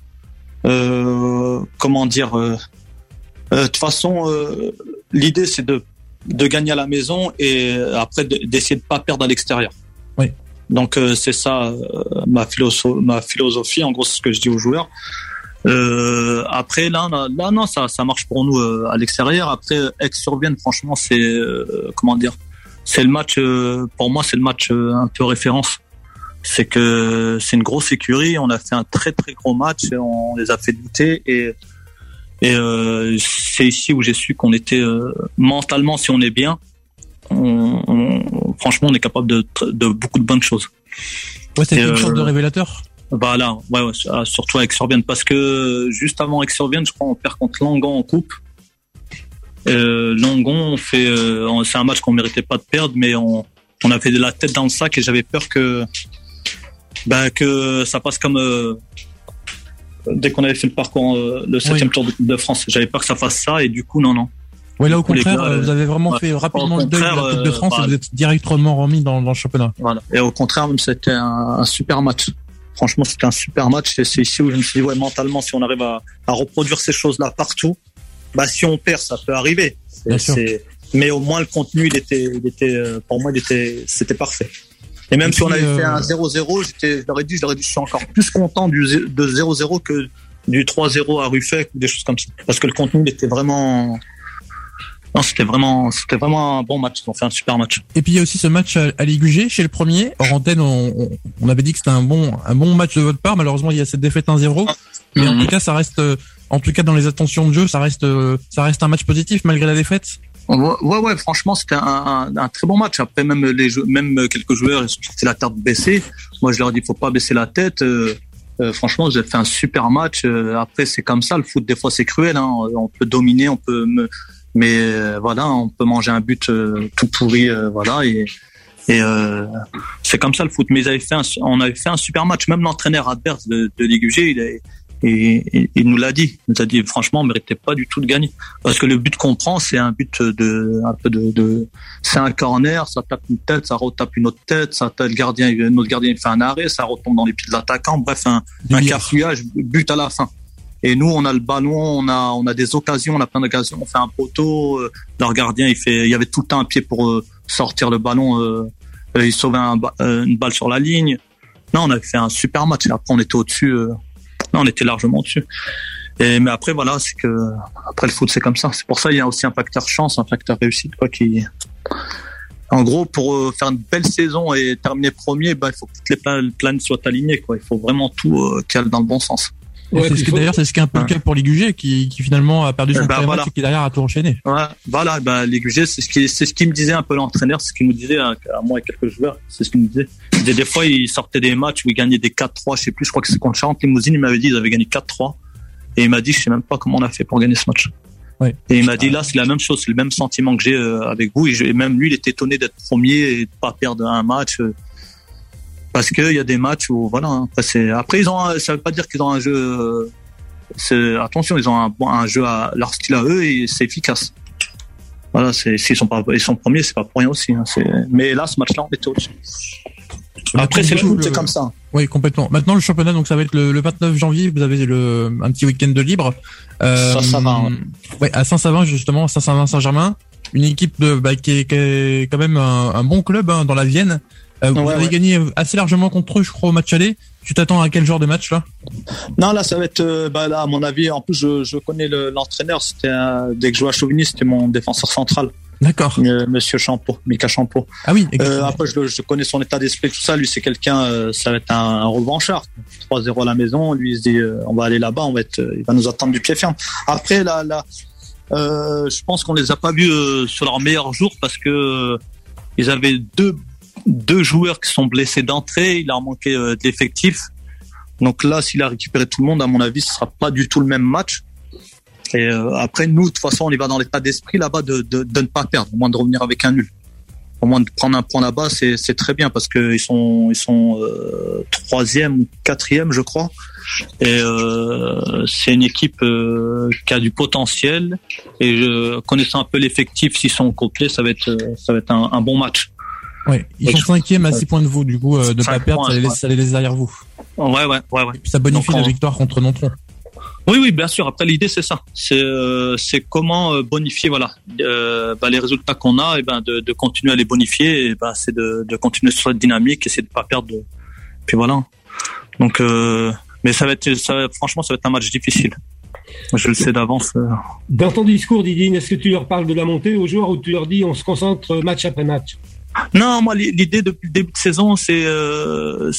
[SPEAKER 3] comment dire de toute façon, l'idée c'est de gagner à la maison et après d'essayer de pas perdre à l'extérieur.
[SPEAKER 4] Oui.
[SPEAKER 3] Donc c'est ça ma philosophie. En gros, c'est ce que je dis aux joueurs. Après là non, ça marche pour nous à l'extérieur. Après Aix-sur-Vienne, franchement, c'est c'est le match pour moi, c'est le match un peu référence. C'est que c'est une grosse écurie. On a fait un très très gros match et on les a fait douter et c'est ici où j'ai su qu'on était mentalement, si on est bien, franchement, on est capable de beaucoup de bonnes choses.
[SPEAKER 4] Ouais, c'est une sorte de révélateur.
[SPEAKER 3] Voilà, ouais, surtout avec Aix-sur-Vienne, parce que juste avant Aix-sur-Vienne, je crois, on perd contre Langon en coupe. Langon, c'est un match qu'on méritait pas de perdre, mais on a fait de la tête dans le sac et j'avais peur que ça passe comme dès qu'on avait fait le parcours, le 7e tour de France. J'avais peur que ça fasse ça et du coup, non.
[SPEAKER 4] Oui, là, au contraire, vous avez vraiment fait rapidement le deuil de la Coupe de France et vous êtes directement remis dans le championnat.
[SPEAKER 3] Voilà. Et au contraire, même, c'était un super match. Franchement, c'était un super match. Et c'est ici où je me suis dit, ouais, mentalement, si on arrive à reproduire ces choses-là partout, si on perd, ça peut arriver. Mais au moins, le contenu, pour moi, c'était parfait. Et même si on avait fait un 0-0, je leur ai dit, je suis encore plus content de 0-0 que du 3-0 à Ruffec ou des choses comme ça. Parce que le contenu, il était vraiment... Non, c'était vraiment un bon match. On fait un super match.
[SPEAKER 4] Et puis il y a aussi ce match à Ligugé chez le premier. Hors antenne, on avait dit que c'était un bon match de votre part. Malheureusement, il y a cette défaite 1-0. Mais en tout cas, ça reste, en tout cas dans les attentions de jeu, ça reste un match positif malgré la défaite.
[SPEAKER 3] Ouais. Franchement, c'était un très bon match. Après, même quelques joueurs, ils sont sortis la tête baissée. Moi, je leur ai dit, faut pas baisser la tête. Franchement, vous avez fait un super match. Après, c'est comme ça. Le foot, des fois, c'est cruel. Hein. On peut dominer, mais voilà, on peut manger un but tout pourri, voilà, et c'est comme ça le foot. Mais on avait fait un super match. Même l'entraîneur adverse de Ligugé, il nous l'a dit. Il nous a dit, franchement, on méritait pas du tout de gagner, parce que le but qu'on prend, c'est un but c'est un corner, ça tape une tête, ça retape une autre tête, notre gardien il fait un arrêt, ça retombe dans les pieds de l'attaquant. Bref, un cafouillage, but à la fin. Et nous, on a le ballon, on a des occasions, on a plein d'occasions. On fait un poteau. Leur gardien, il y avait tout le temps un pied pour sortir le ballon. Il sauvait une balle sur la ligne. Non, on a fait un super match. Et après, on était au-dessus. Non, on était largement au-dessus. Mais après, voilà, c'est que après le foot, c'est comme ça. C'est pour ça il y a aussi un facteur chance, un facteur réussite, quoi. En gros, pour faire une belle saison et terminer premier, il faut que toutes les planètes soient alignées, quoi. Il faut vraiment tout qui aille dans le bon sens.
[SPEAKER 4] Ouais, c'est ce qui est un peu le cas pour Ligugé qui finalement a perdu son premier match et qui derrière a tout enchaîné.
[SPEAKER 3] Ouais, voilà, Ligugé, c'est ce qui me disait un peu l'entraîneur, c'est ce qu'il nous disait à moi et quelques joueurs, c'est ce qu'il nous disait. Des fois, ils sortaient des matchs où ils gagnaient des 4-3, je sais plus, je crois que c'est contre Charente-Limousine, il m'avait dit qu'ils avaient gagné 4-3 et il m'a dit je sais même pas comment on a fait pour gagner ce match. Ouais. Et il m'a dit là, c'est la même chose, c'est le même sentiment que j'ai avec vous et même lui, il était étonné d'être premier et de pas perdre un match. Parce qu'il y a des matchs où voilà. Après ça veut pas dire qu'ils ont un jeu. Attention, ils ont un jeu à leur style à eux et c'est efficace. Voilà, s'ils sont premiers, c'est pas pour rien aussi. Hein, mais là, ce match-là, on était au-dessus. Après, c'est le foot, c'est comme ça.
[SPEAKER 4] Oui, complètement. Maintenant, le championnat, donc ça va être le 29 janvier. Vous avez un petit week-end de libre.
[SPEAKER 3] Saint-Savin.
[SPEAKER 4] Ouais, à Saint-Savin justement, Saint-Savin-Saint-Germain, une équipe qui est quand même un bon club dans la Vienne. Vous avez gagné assez largement contre eux, je crois, au match aller. Tu t'attends à quel genre de match là ?
[SPEAKER 3] Non, là, ça va être, là, à mon avis, en plus, je connais l'entraîneur. C'était dès que je jouais à Chauvigny, c'était mon défenseur central.
[SPEAKER 4] D'accord.
[SPEAKER 3] Monsieur Champeau, Mika Champeau.
[SPEAKER 4] Ah oui.
[SPEAKER 3] Après, je connais son état d'esprit, tout ça. Lui, c'est quelqu'un, ça va être un revanchard. 3-0 à la maison. Lui, il se dit, on va aller là-bas, il va nous attendre du pied ferme. Après, là, je pense qu'on les a pas vus sur leur meilleur jour parce que ils avaient deux joueurs qui sont blessés d'entrée, il leur manquait de l'effectif. Donc là, s'il a récupéré tout le monde, à mon avis, ce sera pas du tout le même match. Et après, nous, de toute façon, on y va dans l'état d'esprit là-bas de ne pas perdre, au moins de revenir avec un nul. Au moins de prendre un point là-bas, c'est très bien parce que ils sont 3e ou 4e, je crois. Et c'est une équipe qui a du potentiel. Et connaissant un peu l'effectif, s'ils sont complets, ça va être un bon match.
[SPEAKER 4] Ouais, ils sont 5e à 6 points de vous, du coup, de pas perdre, ça les laisse derrière vous.
[SPEAKER 3] Ouais.
[SPEAKER 4] Et puis ça bonifie la victoire contre Nontron.
[SPEAKER 3] Oui, bien sûr. Après, l'idée, c'est ça. C'est comment bonifier, voilà, les résultats qu'on a, et de continuer à les bonifier, et c'est de continuer sur cette dynamique, essayer de pas perdre. Puis voilà. Donc, mais franchement, ça va être un match difficile. Je le sais d'avance.
[SPEAKER 2] Dans ton discours, Didine, est-ce que tu leur parles de la montée aux joueurs ou tu leur dis on se concentre match après match?
[SPEAKER 3] Non, moi l'idée depuis le début de saison, c'est le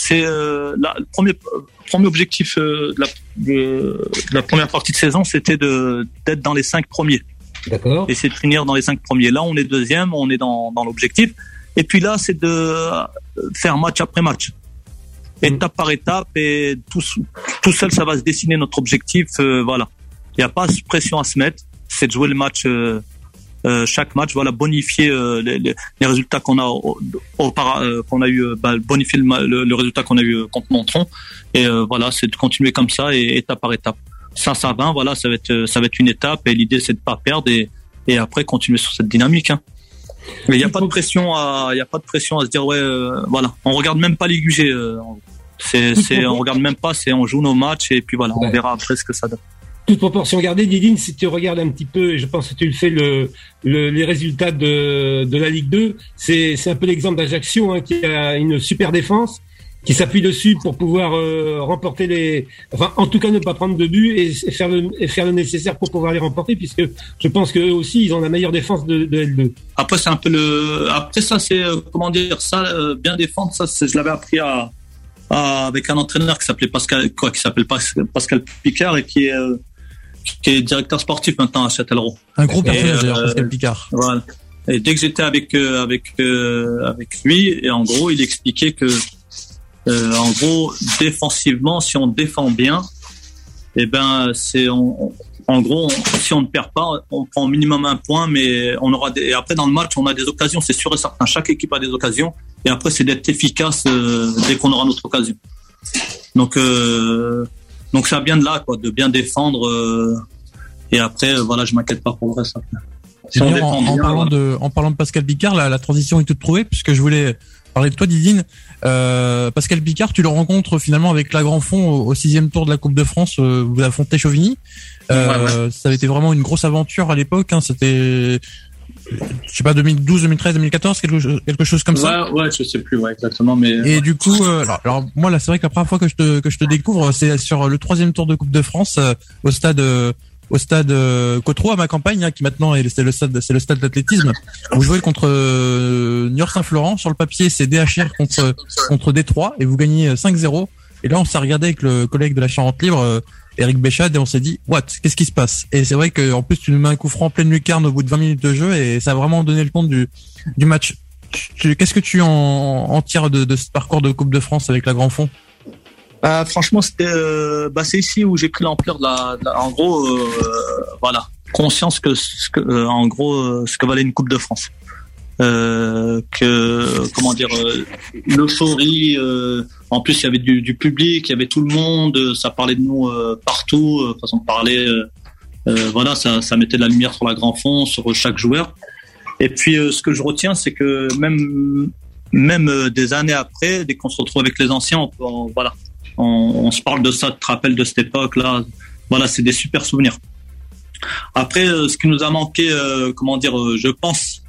[SPEAKER 3] premier objectif de la première partie de saison, c'était d'être dans les 5 premiers.
[SPEAKER 2] D'accord.
[SPEAKER 3] Et c'est de finir dans les 5 premiers. Là, on est deuxième, on est dans l'objectif. Et puis là, c'est de faire match après match, étape par étape, et tout seul, ça va se dessiner notre objectif. Voilà. Il n'y a pas de pression à se mettre. C'est de jouer le match, chaque match, voilà, bonifier les résultats qu'on a qu'on a eu, bonifier le résultat qu'on a eu contre Nontron. Et voilà, c'est de continuer comme ça, et étape par étape. 5-20, voilà, ça va être une étape, et l'idée c'est de pas perdre, et après continuer sur cette dynamique. Hein. Mais il y a pas de pression à se dire voilà, on regarde même pas les QG. On regarde même pas, on joue nos matchs, et puis voilà, on verra après ce que ça donne.
[SPEAKER 2] Toute proportion gardée, Didine, si tu regardes un petit peu, et je pense que tu le fais, les résultats de la Ligue 2, c'est un peu l'exemple d'Ajaccio, hein, qui a une super défense, qui s'appuie dessus pour pouvoir remporter en tout cas ne pas prendre de but, et faire le nécessaire pour pouvoir les remporter, puisque je pense qu'eux aussi ils ont la meilleure défense de L2.
[SPEAKER 3] Après c'est un peu après ça, c'est comment dire ça, bien défendre, ça je l'avais appris avec un entraîneur qui s'appelle Pascal Picard, et qui est directeur sportif maintenant à Châtellerault.
[SPEAKER 4] Un gros personnage d'ailleurs, Pascal Picard.
[SPEAKER 3] Voilà. Et dès que j'étais avec lui, et en gros il expliquait que en gros, défensivement, si on défend bien, eh ben en gros, si on ne perd pas, on prend au minimum un point, mais on aura et après dans le match, on a des occasions, c'est sûr et certain. Chaque équipe a des occasions, et après c'est d'être efficace dès qu'on aura notre occasion. Donc ça vient de là, quoi, de bien défendre, et après voilà, je m'inquiète pas pour le reste.
[SPEAKER 4] Si en parlant de Pascal Picard, la transition est toute trouvée, puisque je voulais parler de toi, Didine. Pascal Picard, tu le rencontres finalement avec la Grand Fond au 6e tour de la Coupe de France. Vous affrontez Chauvigny. Ça avait été vraiment une grosse aventure à l'époque. Hein. C'était, je sais pas, 2012, 2013, 2014, quelque chose comme ça.
[SPEAKER 3] Ouais, je sais plus, exactement. Mais
[SPEAKER 4] et du coup, alors moi là, c'est vrai que la première fois que je te découvre, c'est sur le 3e tour de Coupe de France au stade Cottereau, à ma campagne, hein, qui maintenant c'est le stade d'athlétisme. Vous jouez contre Niort Saint-Florent. Sur le papier, c'est DHR contre Détroit, et vous gagnez 5-0. Et là, on s'est regardé avec le collègue de la Charente Libre, Eric Béchade, et on s'est dit, qu'est-ce qui se passe? Et c'est vrai que en plus, tu nous mets un coup franc en pleine lucarne au bout de 20 minutes de jeu, et ça a vraiment donné le ton du match. Qu'est-ce que tu en tires de ce parcours de Coupe de France avec la Grand Fond?
[SPEAKER 3] Franchement, c'est ici où j'ai pris l'ampleur en gros, voilà, conscience en gros, ce que valait une Coupe de France. Comment dire, l'euphorie, en plus il y avait du public, il y avait tout le monde, ça parlait de nous partout, façon de parler, voilà, ça mettait de la lumière sur la Grand Fond, sur chaque joueur. Et puis ce que je retiens, c'est que même des années après, dès qu'on se retrouve avec les anciens, voilà, on se parle de ça, tu te rappelles de cette époque-là, voilà, c'est des super souvenirs. Après, ce qui nous a manqué, comment dire, je pense,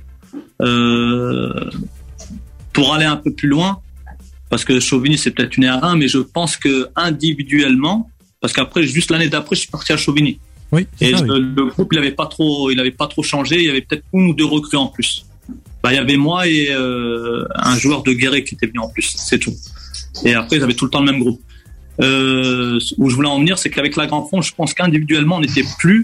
[SPEAKER 3] pour aller un peu plus loin, parce que Chauvigny c'est peut-être une R1, mais je pense que individuellement, parce qu'après, juste l'année d'après, je suis parti à Chauvigny.
[SPEAKER 4] Oui.
[SPEAKER 3] Et le groupe, il avait pas trop changé. Il y avait peut-être 1 ou 2 recrues en plus. Il y avait moi et un joueur de Guéret qui était venu en plus, c'est tout. Et après, ils avaient tout le temps le même groupe. Où je voulais en venir, c'est qu'avec la Grand Fond, je pense qu'individuellement, on était plus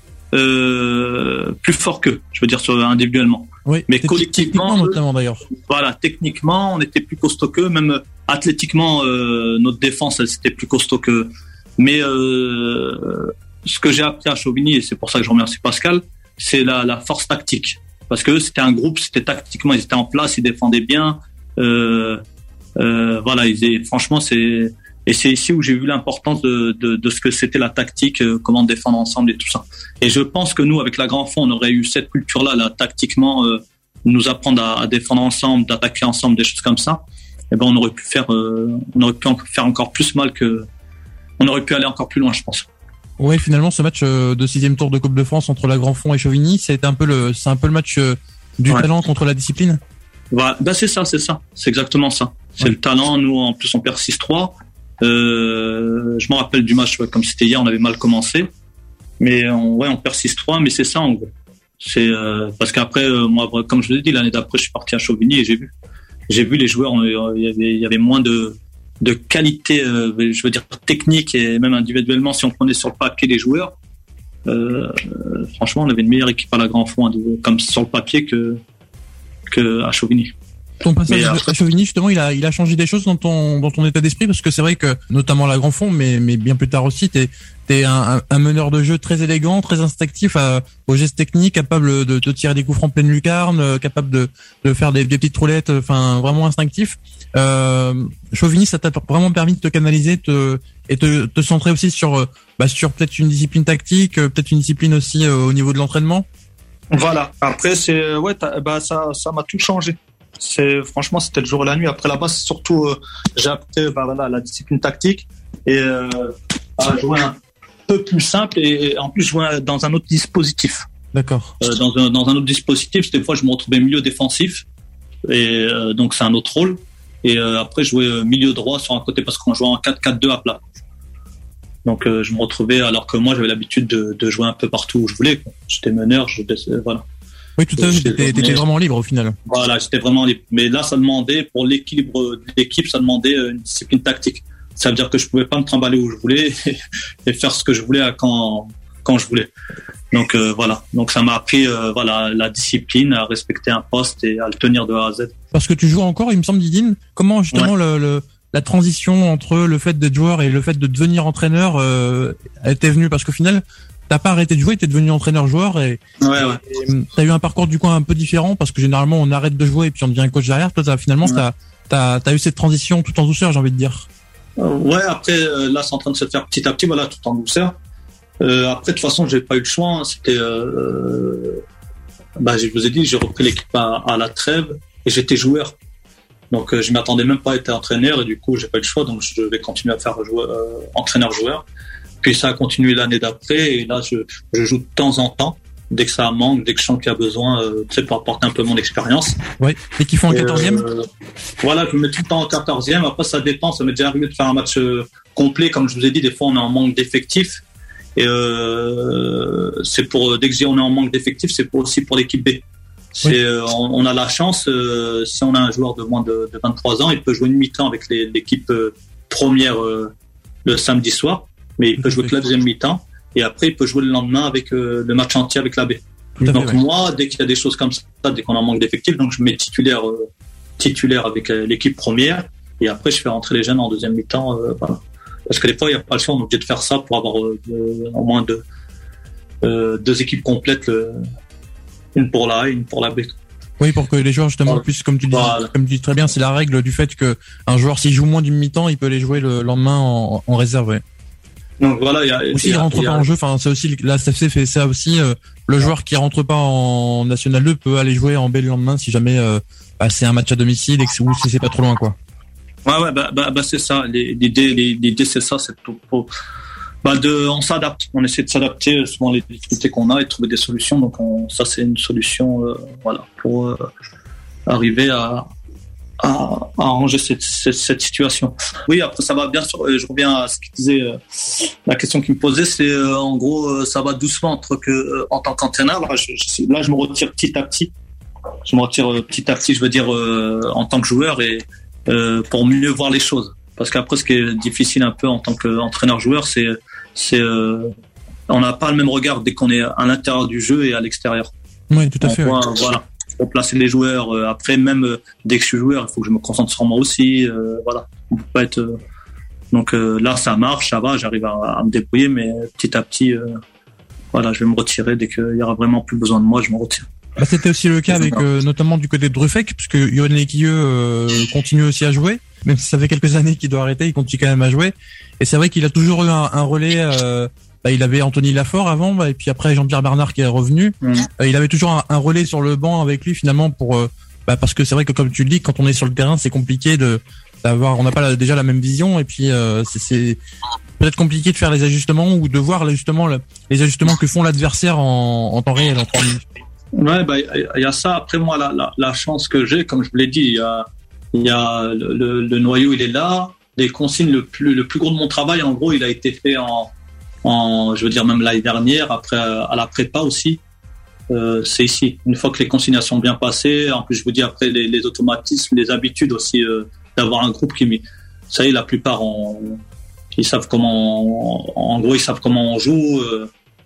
[SPEAKER 3] fort qu'eux. Je veux dire, individuellement.
[SPEAKER 4] Oui,
[SPEAKER 3] mais collectivement,
[SPEAKER 4] notamment d'ailleurs.
[SPEAKER 3] Voilà, techniquement, on était plus costaud qu'eux. Même athlétiquement, notre défense, elle c'était plus costaud qu'eux. Mais ce que j'ai appris à Chauvigny, et c'est pour ça que je remercie Pascal, c'est la force tactique. Parce que c'était un groupe, c'était tactiquement, ils étaient en place, ils défendaient bien. Voilà, franchement, c'est ici où j'ai vu l'importance de ce que c'était la tactique, comment défendre ensemble et tout ça. Et je pense que nous, avec la Grand Fond, on aurait eu cette culture-là, là, tactiquement, nous apprendre à défendre ensemble, d'attaquer ensemble, des choses comme ça. Et ben, on aurait pu faire encore plus mal on aurait pu aller encore plus loin, je pense.
[SPEAKER 4] Oui, finalement, ce match de 6e tour de Coupe de France entre la Grand Fond et Chauvigny, c'est un peu le match du talent contre la discipline.
[SPEAKER 3] Voilà, ben c'est ça, c'est exactement ça. C'est le talent. Nous, en plus, on perd 6-3. Je me rappelle du match, comme c'était hier, on avait mal commencé, mais on perd 6-3, mais c'est ça en gros. C'est parce qu'après, moi, comme je vous ai dit, l'année d'après, je suis parti à Chauvigny et j'ai vu les joueurs, il y avait moins de qualité, je veux dire technique, et même individuellement, si on prenait sur le papier les joueurs, franchement, on avait une meilleure équipe à la Grand Fond, comme sur le papier que à Chauvigny.
[SPEAKER 4] Ton passage à Chauvigny, justement, il a changé des choses dans ton état d'esprit, parce que c'est vrai que, notamment la Grand Fond, mais bien plus tard aussi, t'es un meneur de jeu très élégant, très instinctif, aux gestes techniques, capable de tirer des coups francs pleine lucarne, capable de faire des petites roulettes, enfin, vraiment instinctif. Chauvigny, ça t'a vraiment permis de te canaliser, et te centrer aussi sur peut-être une discipline tactique, peut-être une discipline aussi au niveau de l'entraînement.
[SPEAKER 3] Voilà. Après, ça m'a tout changé. Franchement, c'était le jour et la nuit. Après là-bas, c'est surtout, j'ai appris, la discipline tactique et, à jouer un peu plus simple et en plus jouer dans un autre dispositif.
[SPEAKER 4] D'accord.
[SPEAKER 3] Dans un autre dispositif, des fois, je me retrouvais milieu défensif et, donc c'est un autre rôle. Et, après, je jouais milieu droit sur un côté parce qu'on jouait en 4-4-2 à plat. Donc, je me retrouvais, alors que moi, j'avais l'habitude de jouer un peu partout où je voulais, quoi. J'étais meneur, voilà.
[SPEAKER 4] Oui, tout à fait. T'étais vraiment libre au final.
[SPEAKER 3] Voilà, j'étais vraiment libre. Mais là, ça demandait, pour l'équilibre de l'équipe, ça demandait une discipline tactique. Ça veut dire que je pouvais pas me trimballer où je voulais et faire ce que je voulais quand je voulais. Donc voilà. Donc ça m'a appris la discipline, à respecter un poste et à le tenir de A à Z. Parce
[SPEAKER 4] que tu joues encore, il me semble, Didine. Comment justement la transition entre le fait d'être joueur et le fait de devenir entraîneur était venue? Parce qu'au final, t'as pas arrêté de jouer, t'es devenu entraîneur-joueur et t'as eu un parcours du coup un peu différent, parce que généralement on arrête de jouer et puis on devient coach derrière. Toi, t'as eu cette transition tout en douceur, j'ai envie de dire.
[SPEAKER 3] Ouais, après là c'est en train de se faire petit à petit, voilà, tout en douceur. Après de toute façon j'ai pas eu le choix, hein. C'était je vous ai dit, j'ai repris l'équipe à la trêve et j'étais joueur. Donc je m'attendais même pas à être entraîneur et du coup j'ai pas eu le choix, donc je vais continuer à faire entraîneur-joueur. Puis ça a continué l'année d'après et là je joue de temps en temps, dès que ça manque, dès que je sens qu'il y a besoin, pour apporter un peu mon expérience.
[SPEAKER 4] Oui, et qu'ils font en 14e.
[SPEAKER 3] Voilà, je me mets tout le temps en 14e. Après ça dépend, ça m'est déjà arrivé de faire un match complet, comme je vous ai dit, des fois on est en manque d'effectifs et c'est pour, dès que on est en manque d'effectifs, c'est aussi pour l'équipe B. On a la chance, si on a un joueur de moins de 23 ans, il peut jouer une mi-temps avec l'équipe première le samedi soir. Mais il peut jouer que la deuxième mi-temps et après il peut jouer le lendemain avec le match entier avec la B. Donc moi, dès qu'il y a des choses comme ça, dès qu'on en manque d'effectifs, donc je mets titulaire avec l'équipe première et après je fais rentrer les jeunes en deuxième mi-temps. Voilà. Parce que des fois il n'y a pas le choix, on est obligé de faire ça pour avoir au moins deux équipes complètes, une pour la A et une pour la B.
[SPEAKER 4] Oui, pour que les joueurs justement puissent, comme tu dis très bien, c'est la règle du fait que un joueur s'il joue moins d'une mi-temps, il peut les jouer le lendemain en réserve. Ouais.
[SPEAKER 3] Donc voilà,
[SPEAKER 4] il rentre pas en jeu, enfin c'est aussi la SFC fait ça aussi, le joueur qui rentre pas en National 2 peut aller jouer en B le lendemain si jamais c'est un match à domicile ou si c'est pas trop loin, quoi.
[SPEAKER 3] Ouais, c'est ça, l'idée c'est ça, c'est on s'adapte, on essaie de s'adapter selon les difficultés qu'on a et de trouver des solutions. Donc ça c'est une solution pour arriver à arranger cette situation. Oui, après ça va bien sûr. Je reviens à ce qu'il disait, la question qu'il me posait, c'est en gros ça va doucement en tant qu'entraîneur. Là, je me retire petit à petit. Je veux dire en tant que joueur et pour mieux voir les choses. Parce qu'après ce qui est difficile un peu en tant qu'entraîneur-joueur, c'est on n'a pas le même regard dès qu'on est à l'intérieur du jeu et à l'extérieur.
[SPEAKER 4] Oui, tout à fait.
[SPEAKER 3] Voilà. Pour placer les joueurs. Après, même dès que je suis joueur, il faut que je me concentre sur moi aussi. Voilà. On peut pas être. Donc là, ça marche, ça va, j'arrive à me débrouiller, mais petit à petit, je vais me retirer dès qu'il y aura vraiment plus besoin de moi, je me retire.
[SPEAKER 4] C'était aussi le cas avec notamment du côté de Ruffec, puisque Yoann Lequieux continue aussi à jouer, même si ça fait quelques années qu'il doit arrêter, il continue quand même à jouer. Et c'est vrai qu'il a toujours eu un relais. Il avait Anthony Lafort avant, et puis après Jean-Pierre Bernard qui est revenu. Il avait toujours un relais sur le banc avec lui finalement parce que c'est vrai que comme tu le dis, quand on est sur le terrain, c'est compliqué on n'a pas déjà la même vision, et puis c'est peut-être compliqué de faire les ajustements ou de voir justement les ajustements que font l'adversaire en temps réel, en 3 minutes.
[SPEAKER 3] Ouais, il y a ça. Après moi, la chance que j'ai, comme je vous l'ai dit, il y a le noyau, il est là. Les consignes, le plus gros de mon travail, en gros, il a été fait je veux dire même l'année dernière, après à la prépa aussi. C'est ici. Une fois que les consignes sont bien passées, en plus je vous dis après les automatismes, les habitudes aussi, d'avoir un groupe ça y est, la plupart ils savent comment, en gros ils savent comment on joue.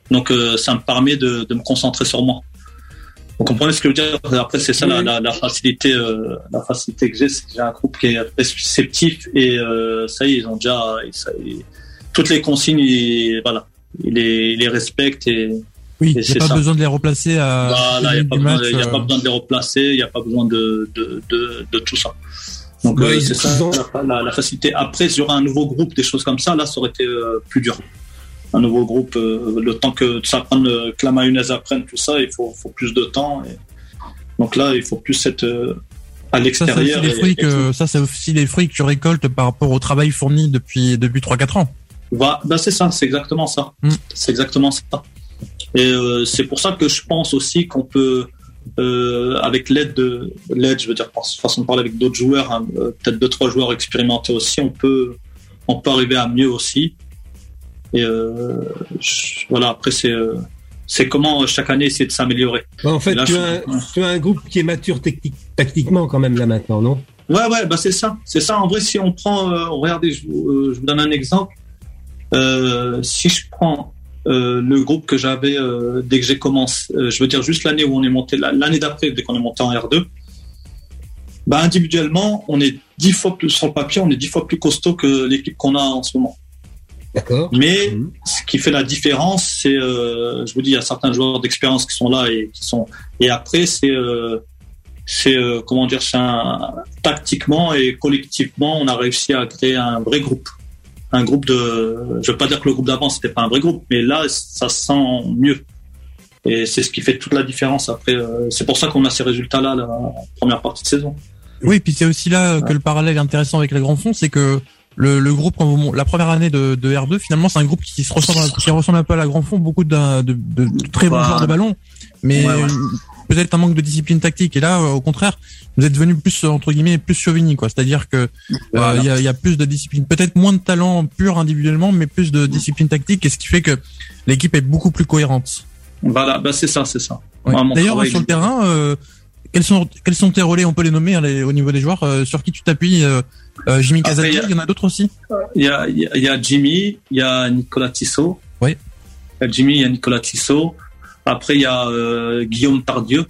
[SPEAKER 3] Donc ça me permet de me concentrer sur moi. Vous comprenez ce que je veux dire? Après, c'est ça la facilité que j'ai, c'est que j'ai un groupe qui est réceptif et ça y est, ils ont déjà toutes les consignes, ils les respectent et
[SPEAKER 4] oui, il n'y a pas besoin de les replacer à
[SPEAKER 3] voilà, il n'y a pas besoin de les replacer, il n'y a pas besoin de tout ça. Donc c'est ça la facilité. Après, sur un nouveau groupe, des choses comme ça, là, ça aurait été plus dur. Un nouveau groupe, le temps que la mayonnaise apprenne tout ça, il faut plus de temps. Et donc là, il faut plus être à l'extérieur.
[SPEAKER 4] Ça, c'est aussi les fruits que tu récoltes par rapport au travail fourni depuis 3-4 ans.
[SPEAKER 3] C'est ça, c'est exactement ça. C'est exactement ça. Et c'est pour ça que je pense aussi qu'on peut, avec l'aide, je veux dire, façon de parler avec d'autres joueurs, hein, peut-être 2-3 joueurs expérimentés aussi, on peut arriver à mieux aussi. Et voilà, après c'est comment chaque année essayer de s'améliorer.
[SPEAKER 2] En fait, là, tu as un groupe qui est mature tactiquement quand même là maintenant, non?
[SPEAKER 3] Ouais, c'est ça. En vrai, si on prend, regardez, je vous donne un exemple. Si je prends le groupe que j'avais dès que j'ai commencé, je veux dire juste l'année où on est monté, l'année d'après, dès qu'on est monté en R2, individuellement, on est 10 fois plus sur le papier, on est 10 fois plus costaud que l'équipe qu'on a en ce moment.
[SPEAKER 2] D'accord.
[SPEAKER 3] Mais ce qui fait la différence, c'est, je vous dis, il y a certains joueurs d'expérience qui sont là et après c'est comment dire, tactiquement et collectivement, on a réussi à créer un vrai groupe. Un groupe je veux pas dire que le groupe d'avant c'était pas un vrai groupe, mais là ça se sent mieux. Et c'est ce qui fait toute la différence après. C'est pour ça qu'on a ces résultats-là la première partie de saison.
[SPEAKER 4] Oui, puis c'est aussi là que le parallèle est intéressant avec la Grand Fond, c'est que le groupe, la première année de R2, finalement, c'est un groupe qui ressemble un peu à la Grand Fond, beaucoup de très bons joueurs de ballon, mais peut-être un manque de discipline tactique. Et là, au contraire, vous êtes devenu plus, entre guillemets, plus Chauvigny, quoi. C'est-à-dire que il y a plus de discipline, peut-être moins de talent pur individuellement, mais plus de discipline tactique, et ce qui fait que l'équipe est beaucoup plus cohérente.
[SPEAKER 3] Voilà, c'est ça.
[SPEAKER 4] Ouais. D'ailleurs, sur le terrain, quels sont tes relais? On peut les nommer au niveau des joueurs. Sur qui tu t'appuies? Jimmy Casatier, il y en a d'autres aussi?
[SPEAKER 3] Il y a Jimmy, il y a Nicolas Tissot.
[SPEAKER 4] Oui.
[SPEAKER 3] Il y a Jimmy, il y a Nicolas Tissot. Après, il y a Guillaume Tardieu,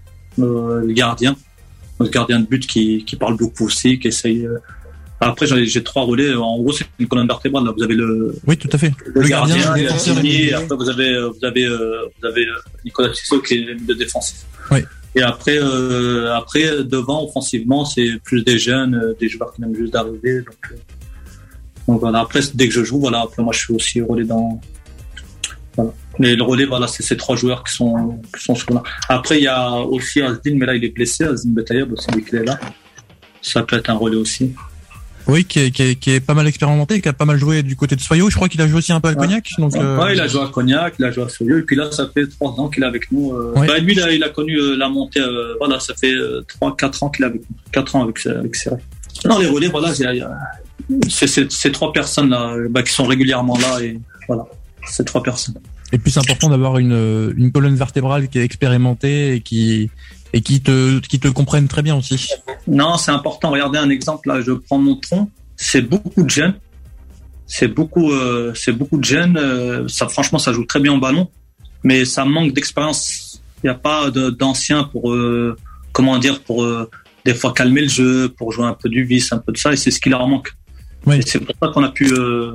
[SPEAKER 3] le gardien de but qui parle beaucoup aussi, qui essaye. Après, j'ai 3 relais. En gros, c'est une colonne vertébrale. Là, vous avez
[SPEAKER 4] oui, tout à fait.
[SPEAKER 3] Le gardien, et après vous avez Nicolas Tissot qui est le défensif.
[SPEAKER 4] Oui.
[SPEAKER 3] Et après devant offensivement, c'est plus des jeunes, des joueurs qui viennent juste d'arriver. Donc voilà. Après, dès que je joue, voilà. Après, moi, je suis aussi relais dans. Voilà. Mais le relais, voilà, c'est ces 3 joueurs qui sont sur là. Après, il y a aussi Azdin, mais là, il est blessé. Azdin Betayeb aussi, dès qu'il est là. Ça peut être un relais aussi.
[SPEAKER 4] Oui, qui est pas mal expérimenté, qui a pas mal joué du côté de Soyo. Je crois qu'il a joué aussi un peu à Cognac. Donc,
[SPEAKER 3] il a joué à Cognac, il a joué à Soyo. Et puis là, ça fait 3 ans qu'il est avec nous. Lui, il a connu la montée. Voilà, ça fait 3-4 ans qu'il est avec nous. 4 ans avec Serré. Non, les relais, voilà, c'est ces 3 personnes-là qui sont régulièrement là. Et voilà, ces 3 personnes.
[SPEAKER 4] Et puis, c'est important d'avoir une colonne vertébrale qui est expérimentée et qui te comprennent très bien aussi.
[SPEAKER 3] Non, c'est important. Regardez un exemple là, je prends Nontron, c'est beaucoup de jeunes. C'est beaucoup de jeunes, ça franchement ça joue très bien au ballon, mais ça manque d'expérience. Il n'y a pas d'anciens pour des fois calmer le jeu, pour jouer un peu du vice, un peu de ça, et c'est ce qui leur manque. Oui. Et c'est pour ça qu'on a pu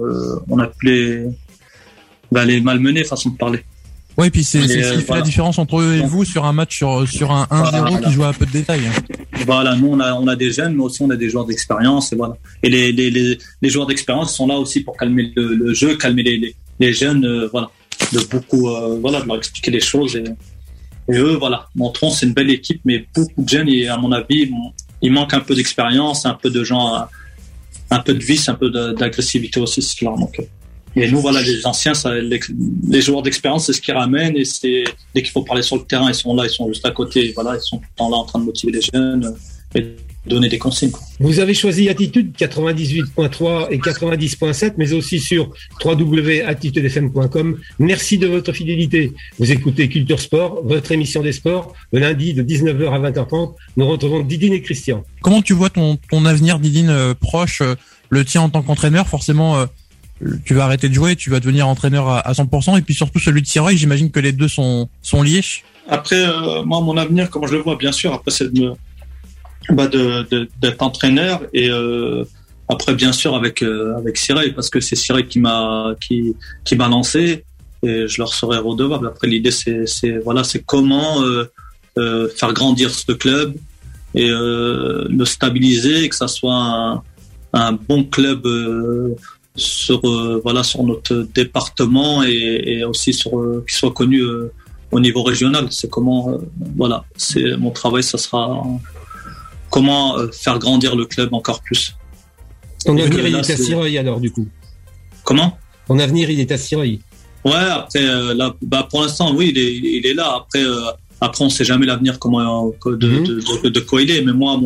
[SPEAKER 3] les malmener, façon de parler.
[SPEAKER 4] Ouais, puis c'est ce qui fait la différence entre eux et vous sur un match sur un 1-0 qui joue à peu de détails.
[SPEAKER 3] Voilà, nous on a des jeunes, mais aussi on a des joueurs d'expérience et voilà. Et les joueurs d'expérience sont là aussi pour calmer le jeu, calmer les jeunes, voilà, de beaucoup de leur expliquer les choses et eux voilà. Nontron, c'est une belle équipe, mais beaucoup de jeunes et à mon avis il manque un peu d'expérience, un peu de gens, un peu de vice, un peu d'agressivité aussi, c'est ce qui leur manque. Et nous, voilà, les anciens, les joueurs d'expérience, c'est ce qui ramène. Et dès qu'il faut parler sur le terrain, ils sont là, ils sont juste à côté. Voilà, ils sont tout le temps là en train de motiver les jeunes et donner des consignes.
[SPEAKER 2] Vous avez choisi Attitude 98.3 et 90.7, mais aussi sur www.attitudefm.com. Merci de votre fidélité. Vous écoutez Culture Sport, votre émission des sports, le lundi de 19h à 20h30. Nous retrouvons Didine et Christian.
[SPEAKER 4] Comment tu vois ton avenir, Didine, proche, le tien en tant qu'entraîneur, forcément tu vas arrêter de jouer, tu vas devenir entraîneur à 100%, et puis surtout celui de Sireuil, j'imagine que les deux sont liés.
[SPEAKER 3] Après, moi, mon avenir, comment je le vois, bien sûr, après c'est d'être entraîneur, et après bien sûr avec Sireuil, parce que c'est Sireuil qui m'a lancé, et je leur serai redevable. Après, l'idée c'est comment faire grandir ce club et le stabiliser, et que ça soit un bon club sur notre département, et aussi qu'il soit connu au niveau régional. C'est comment c'est mon travail, ça sera comment faire grandir le club encore plus.
[SPEAKER 2] Ton avenir, il est à Sireuil, alors, du coup.
[SPEAKER 3] Comment?
[SPEAKER 2] Ton avenir, il est à Sireuil.
[SPEAKER 3] Ouais, après, là, pour l'instant, oui, il est là. Après, on sait jamais l'avenir, de quoi il est. Mais moi,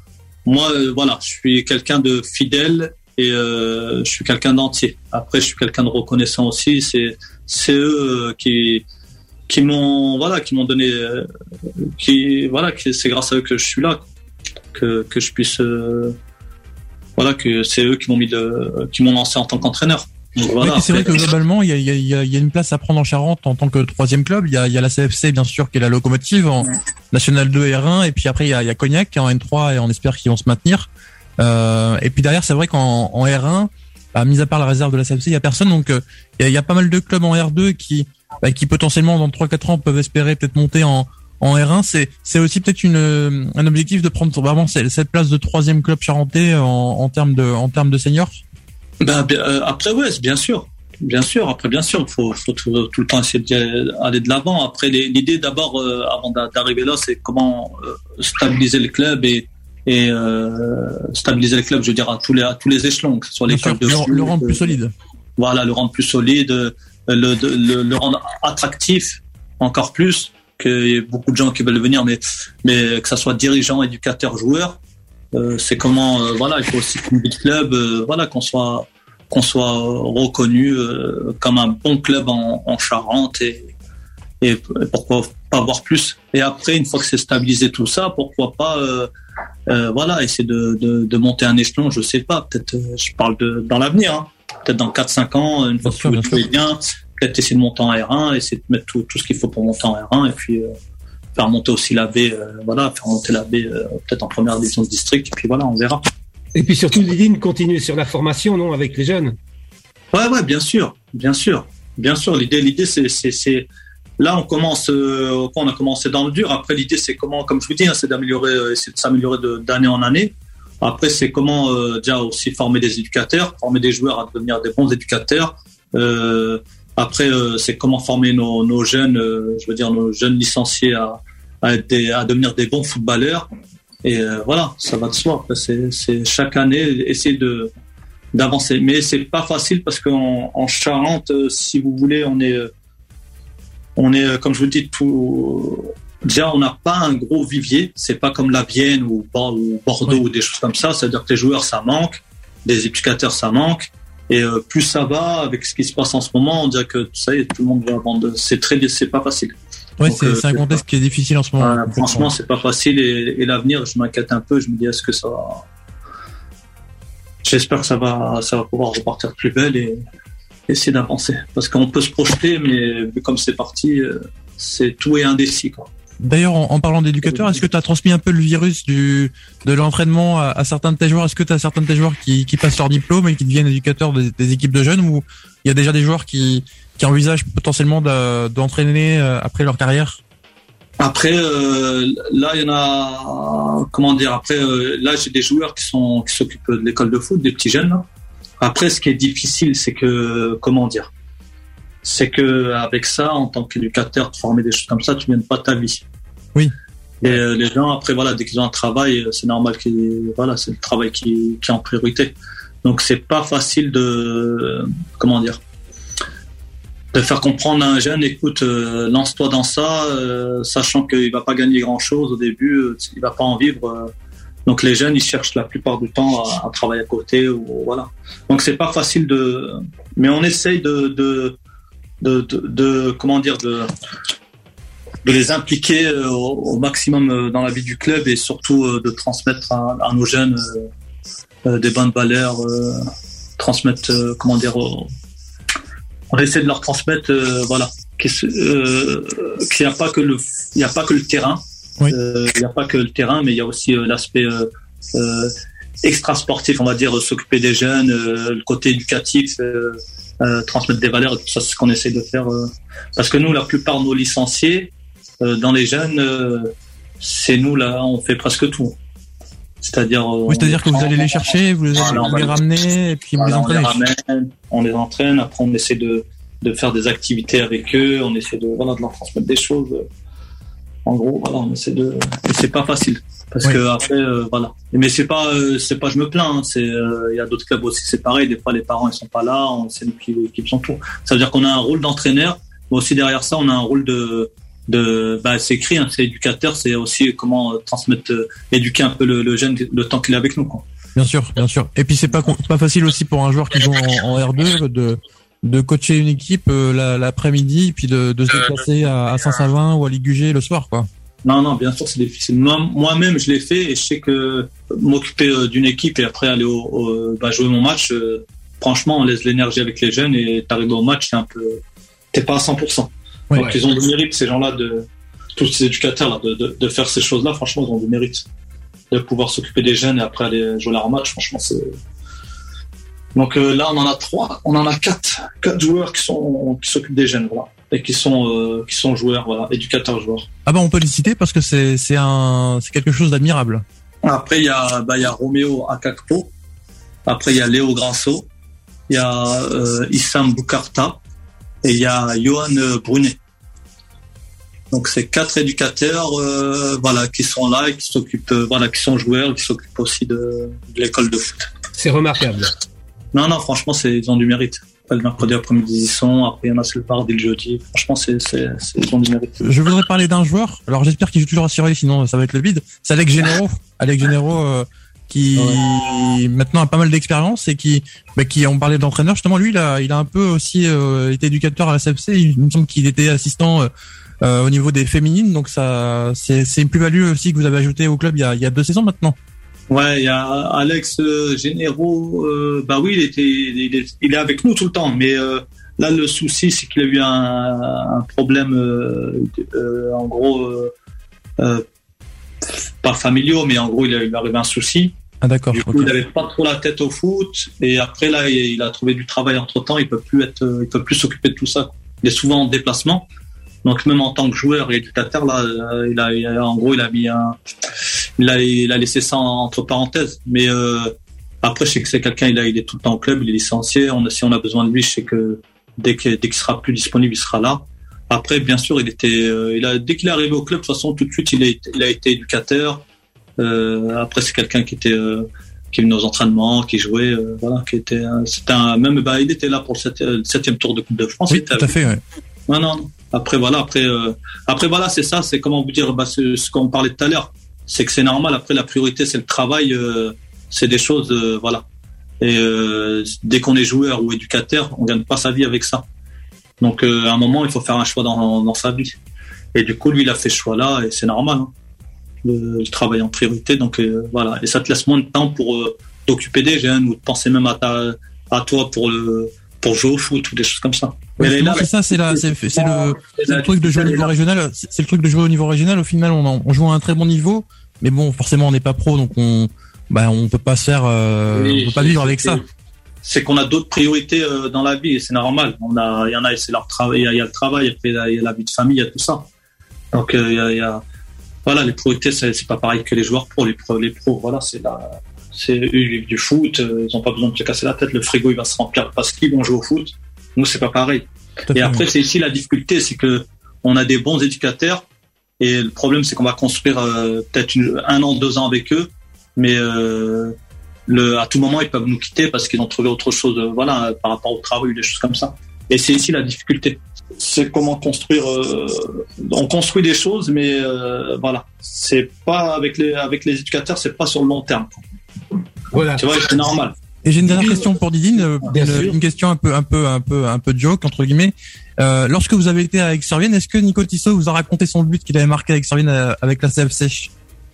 [SPEAKER 3] je suis quelqu'un de fidèle, et je suis quelqu'un d'entier. Après, je suis quelqu'un de reconnaissant aussi. C'est eux qui m'ont donné, c'est grâce à eux que je suis là, que je puisse, que c'est eux qui m'ont lancé en tant qu'entraîneur. Donc, voilà,
[SPEAKER 4] c'est vrai que globalement, il y a une place à prendre en Charente en tant que troisième club. Il y a la CFC, bien sûr, qui est la locomotive en National 2 R1, et puis après il y a Cognac en N3, et on espère qu'ils vont se maintenir. Et puis derrière, c'est vrai qu'en R1, mis à part la réserve de la CFC, il y a personne. Donc il y a pas mal de clubs en R2 qui potentiellement dans 3-4 ans peuvent espérer peut-être monter en R1. C'est aussi peut-être un objectif de prendre vraiment cette place de troisième club charentais en termes de seniors.
[SPEAKER 3] Après, ouais, bien sûr. Après, bien sûr, faut tout le temps essayer d'aller de l'avant. Après, l'idée d'abord, avant d'arriver là, c'est comment stabiliser le club et stabiliser le club, je veux dire, à tous les échelons, que ce soit les clubs
[SPEAKER 4] le rendre plus solide.
[SPEAKER 3] Voilà, le rendre plus solide, le rendre attractif encore plus, qu'il y ait beaucoup de gens qui veulent venir, mais que ça soit dirigeants, éducateurs, joueurs. C'est comment, il faut aussi qu'une vie de club, qu'on soit reconnu comme un bon club en Charente, et pourquoi pas voir plus. Et après, une fois que c'est stabilisé tout ça, pourquoi pas essayer de monter un échelon, je sais pas, peut-être je parle dans l'avenir, hein, peut-être dans 4-5 ans, une fois que tout est bien, peut-être essayer de monter en R1, essayer de mettre tout ce qu'il faut pour monter en R1, et puis faire monter aussi la B, faire monter la B peut-être en première division de district, et puis on verra.
[SPEAKER 2] Et puis surtout, Didine, continuer sur la formation, non, avec les jeunes.
[SPEAKER 3] Ouais, bien sûr. L'idée, c'est là, on a commencé dans le dur. Après, l'idée, c'est comment, comme je vous dis, c'est essayer de s'améliorer d'année en année. Après, c'est comment déjà aussi former des éducateurs, former des joueurs à devenir des bons éducateurs. Après, c'est comment former nos jeunes, nos jeunes licenciés à devenir des bons footballeurs. Et ça va de soi. Après, c'est chaque année essayer d'avancer. Mais c'est pas facile, parce qu'en Charente, si vous voulez, on est comme je vous le dis, déjà, on n'a pas un gros vivier. C'est pas comme la Vienne ou Bordeaux, ou des choses comme ça. C'est-à-dire que les joueurs, ça manque, des éducateurs, ça manque. Et plus ça va, avec ce qui se passe en ce moment, on dirait que ça y est, tout le monde va vendre. C'est pas facile.
[SPEAKER 4] Ouais, c'est un contexte qui est difficile en ce moment.
[SPEAKER 3] Franchement, c'est pas facile, et l'avenir, je m'inquiète un peu. Je me dis, est-ce que ça va... J'espère que ça va pouvoir repartir plus belle et essayer d'avancer. Parce qu'on peut se projeter, mais comme c'est parti, tout est indécis, quoi.
[SPEAKER 4] D'ailleurs, en parlant d'éducateurs, est-ce que tu as transmis un peu le virus de l'entraînement à certains de tes joueurs? Est-ce que tu as certains de tes joueurs qui passent leur diplôme et qui deviennent éducateurs des équipes de jeunes, ou il y a déjà des joueurs qui envisagent potentiellement d'entraîner après leur carrière?
[SPEAKER 3] Après, là, il y en a, après, là, j'ai des joueurs qui s'occupent de l'école de foot, des petits jeunes, là. Après, ce qui est difficile, c'est que, c'est que avec ça, en tant qu'éducateur, de former des choses comme ça, tu ne gagnes pas ta vie.
[SPEAKER 4] Oui.
[SPEAKER 3] Et les gens, après, dès qu'ils ont un travail, c'est normal c'est le travail qui est en priorité. Donc, c'est pas facile de faire comprendre à un jeune, écoute, lance-toi dans ça, sachant qu'il va pas gagner grand-chose au début, il va pas en vivre. Donc les jeunes, ils cherchent la plupart du temps à travailler à côté, voilà. Donc c'est pas facile mais on essaye de les impliquer au maximum dans la vie du club, et surtout de transmettre à nos jeunes des bonnes valeurs, transmettre, on essaie de leur transmettre, voilà, qu'il n'y a pas que le terrain.
[SPEAKER 4] Oui.
[SPEAKER 3] Il n'y a pas que le terrain, mais il y a aussi l'aspect extra sportif, on va dire, s'occuper des jeunes, le côté éducatif, transmettre des valeurs, tout ça, c'est ce qu'on essaie de faire. Parce que nous, la plupart de nos licenciés, dans les jeunes, c'est nous là, on fait presque tout. C'est-à-dire,
[SPEAKER 4] c'est-à-dire que vous allez les chercher, vous les ramenez, et puis vous les entraînez.
[SPEAKER 3] On les entraîne. Après, on essaie de faire des activités avec eux. On essaie de leur transmettre des choses. En gros, voilà, on essaie de. Et c'est pas facile parce que après, voilà. Mais c'est pas, je me plains. Il y a d'autres clubs aussi, c'est pareil. Des fois, les parents ils sont pas là. On essaie de l'équipe sont tout. Ça veut dire qu'on a un rôle d'entraîneur, mais aussi derrière ça, on a un rôle c'est écrit, hein, c'est éducateur, c'est aussi comment transmettre, éduquer un peu le jeune le temps qu'il est avec nous, quoi.
[SPEAKER 4] Bien sûr. Et puis c'est pas facile aussi pour un joueur qui joue en R2 de coacher une équipe l'après-midi, puis de se déplacer à Saint-Savin ou à Ligugé le soir, quoi.
[SPEAKER 3] Non, bien sûr, c'est difficile. Moi-même, je l'ai fait et je sais que m'occuper d'une équipe et après aller jouer mon match, franchement, on laisse l'énergie avec les jeunes et t'arrives au match, t'es pas à 100%.
[SPEAKER 4] Ouais.
[SPEAKER 3] Donc ils ont du mérite, ces gens-là, tous ces éducateurs-là, de faire ces choses-là. Franchement, ils ont du mérite de pouvoir s'occuper des jeunes et après aller jouer leur match. Franchement, c'est. Donc là, on en a quatre joueurs qui s'occupent des jeunes, voilà, et qui sont joueurs, voilà, éducateurs joueurs.
[SPEAKER 4] Ah on peut les citer parce que c'est quelque chose d'admirable.
[SPEAKER 3] Après, il y a Roméo Akakpo. Après, il y a Léo Grasso. Il y a Issam Boukarta. Et il y a Johan Brunet. Donc c'est 4 éducateurs, qui sont là et qui s'occupent, qui sont joueurs, qui s'occupent aussi de l'école de foot.
[SPEAKER 2] C'est remarquable.
[SPEAKER 3] Non, franchement, ils ont du mérite. Le mercredi après-midi, ils sont. Après, il y en a c'est le mardi, le jeudi. Franchement, ils ont du mérite.
[SPEAKER 4] Je voudrais parler d'un joueur. Alors j'espère qu'il joue toujours à Sirey, sinon ça va être le vide. C'est Alex Généraux. Qui maintenant a pas mal d'expérience et qui on parlait d'entraîneur, justement lui il a un peu aussi été éducateur à la CFC. Il me semble qu'il était assistant au niveau des féminines, donc ça c'est une plus-value aussi que vous avez ajouté au club il y a 2 saisons maintenant.
[SPEAKER 3] Ouais, il y a Alex Généraux, oui, il est avec nous tout le temps, mais là le souci c'est qu'il a eu un problème en gros pas familiaux, mais en gros il est arrivé un souci.
[SPEAKER 4] Ah d'accord.
[SPEAKER 3] Du coup, il n'avait pas trop la tête au foot et après là il a trouvé du travail entre-temps, il peut plus s'occuper de tout ça. Il est souvent en déplacement. Donc même en tant que joueur et éducateur là, il a laissé ça entre parenthèses. Mais après je sais que c'est quelqu'un, il est tout le temps au club, il est licencié. Si on a besoin de lui, je sais que dès qu'il sera plus disponible, il sera là. Après, bien sûr, dès qu'il est arrivé au club, de toute façon, tout de suite, il a été éducateur. Après, c'est quelqu'un qui venait aux entraînements, qui jouait, il était là pour le 7e tour de Coupe de France.
[SPEAKER 4] Oui, tout à fait, ouais.
[SPEAKER 3] Non. Après, c'est ça, c'est comment vous dire, ce qu'on parlait tout à l'heure. C'est que c'est normal. Après, la priorité, c'est le travail, c'est des choses, voilà. Et dès qu'on est joueur ou éducateur, on gagne pas sa vie avec ça. Donc, à un moment, il faut faire un choix dans sa vie. Et du coup, lui, il a fait ce choix-là, et c'est normal, hein, le travail en priorité. Donc, voilà. Et ça te laisse moins de temps pour t'occuper des jeunes ou de penser même à toi pour jouer au foot ou des choses comme ça.
[SPEAKER 4] Ouais, c'est ça, c'est le truc de jouer au niveau régional. C'est le truc de jouer au niveau régional. Au final, on joue à un très bon niveau, mais bon, forcément, on n'est pas pro, donc on peut pas se faire, on peut pas vivre avec ça.
[SPEAKER 3] C'est qu'on a d'autres priorités dans la vie et c'est normal. Il y en a, c'est leur travail, il y a le travail, après il y a la vie de famille, il y a tout ça. Donc voilà, les priorités c'est pas pareil que les joueurs pros. Les pros, voilà, c'est eux, ils vivent du foot, ils ont pas besoin de se casser la tête. Le frigo il va se remplir parce qu'ils vont jouer au foot. Nous c'est pas pareil. Et après c'est ici la difficulté, c'est que on a des bons éducateurs et le problème c'est qu'on va construire peut-être 1 an, 2 ans avec eux, mais à tout moment ils peuvent nous quitter parce qu'ils ont trouvé autre chose, par rapport au travail ou des choses comme ça. Et c'est ici la difficulté. C'est comment construire. On construit des choses, mais voilà, c'est pas avec les éducateurs, c'est pas sur le long terme.
[SPEAKER 2] Voilà.
[SPEAKER 3] Tu vois, c'est normal.
[SPEAKER 4] Et j'ai une dernière question pour Didine, une question un peu joke entre guillemets. Lorsque vous avez été avec Servienne, est-ce que Nico Tissot vous a raconté son but qu'il avait marqué avec Servienne avec la CFC?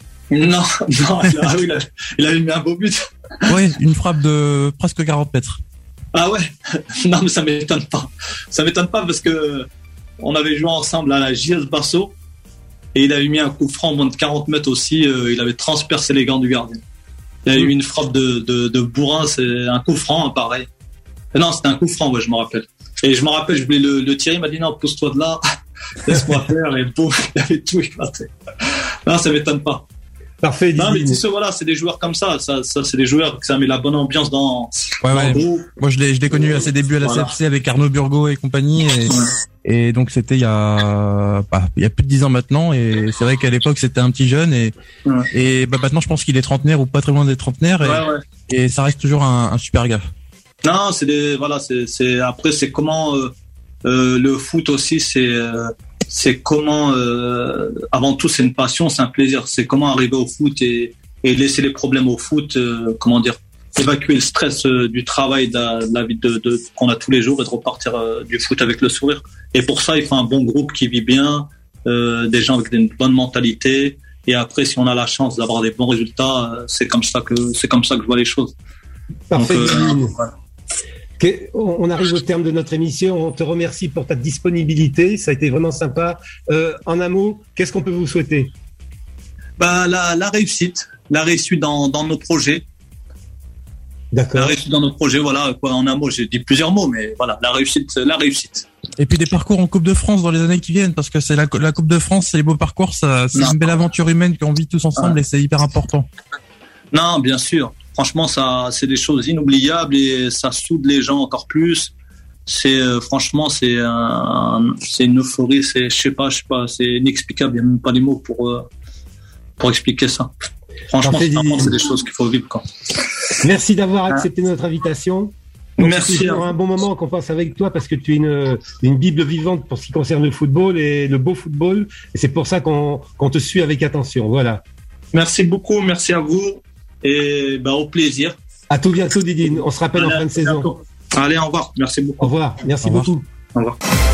[SPEAKER 3] Non, il avait mis un beau but.
[SPEAKER 4] Oui, une frappe de presque 40 mètres.
[SPEAKER 3] Ah ouais. Non, mais ça m'étonne pas. Ça m'étonne pas parce que on avait joué ensemble à la JS Basso et il avait mis un coup franc moins de 40 mètres aussi. Il avait transpercé les gants du gardien. Il y a eu une frappe de Bourrin, c'est un coup franc, hein, pareil. Non, c'était un coup franc, ouais, je me rappelle. Et je me rappelle, je voulais le tirer, il m'a dit non, pousse-toi de là, laisse-moi faire, et boum, il avait tout éclaté. Non, ça m'étonne pas.
[SPEAKER 2] Parfait.
[SPEAKER 3] Non, mais voilà, c'est des joueurs comme ça c'est des joueurs que ça met la bonne ambiance dans le groupe.
[SPEAKER 4] Moi, je l'ai connu à ses débuts à la CFC avec Arnaud Burgot et compagnie, et donc c'était il y a plus de 10 ans maintenant, et c'est vrai qu'à l'époque c'était un petit jeune, et maintenant je pense qu'il est trentenaire ou pas très loin des trentenaires, et ça reste toujours un super gars.
[SPEAKER 3] Non, après c'est comment le foot aussi, c'est comment avant tout c'est une passion, c'est un plaisir, c'est comment arriver au foot et laisser les problèmes au foot, évacuer le stress du travail, de la vie qu'on a tous les jours, et de repartir du foot avec le sourire. Et pour ça il faut un bon groupe qui vit bien, des gens avec une bonne mentalité, et après si on a la chance d'avoir des bons résultats, c'est comme ça que je vois les choses.
[SPEAKER 2] Parfait.
[SPEAKER 3] Donc, voilà.
[SPEAKER 2] On arrive au terme de notre émission. On te remercie pour ta disponibilité. Ça a été vraiment sympa. En un mot, qu'est-ce qu'on peut vous souhaiter?
[SPEAKER 3] La réussite dans nos projets.
[SPEAKER 2] D'accord.
[SPEAKER 3] La réussite dans nos projets, voilà. Quoi, en un mot, j'ai dit plusieurs mots, mais voilà, la réussite.
[SPEAKER 4] Et puis des parcours en Coupe de France dans les années qui viennent, parce que c'est la Coupe de France, c'est les beaux parcours, c'est une belle aventure humaine qu'on vit tous ensemble, et c'est hyper important. Non,
[SPEAKER 3] bien sûr. Franchement, ça, c'est des choses inoubliables et ça soude les gens encore plus. Franchement, c'est une euphorie. Je sais pas, c'est inexplicable. Il n'y a même pas les mots pour expliquer ça. Franchement, c'est des choses qu'il faut vivre, quoi.
[SPEAKER 2] Merci d'avoir accepté notre invitation. Donc,
[SPEAKER 3] merci.
[SPEAKER 2] C'est un bon moment qu'on passe avec toi, parce que tu es une bible vivante pour ce qui concerne le football et le beau football. Et c'est pour ça qu'on te suit avec attention. Voilà.
[SPEAKER 3] Merci beaucoup. Merci à vous. Et au plaisir.
[SPEAKER 2] À tout bientôt, Didine. On se rappelle en fin de saison.
[SPEAKER 3] Allez, au revoir. Merci beaucoup.
[SPEAKER 2] Au revoir. Merci beaucoup.
[SPEAKER 3] Au revoir.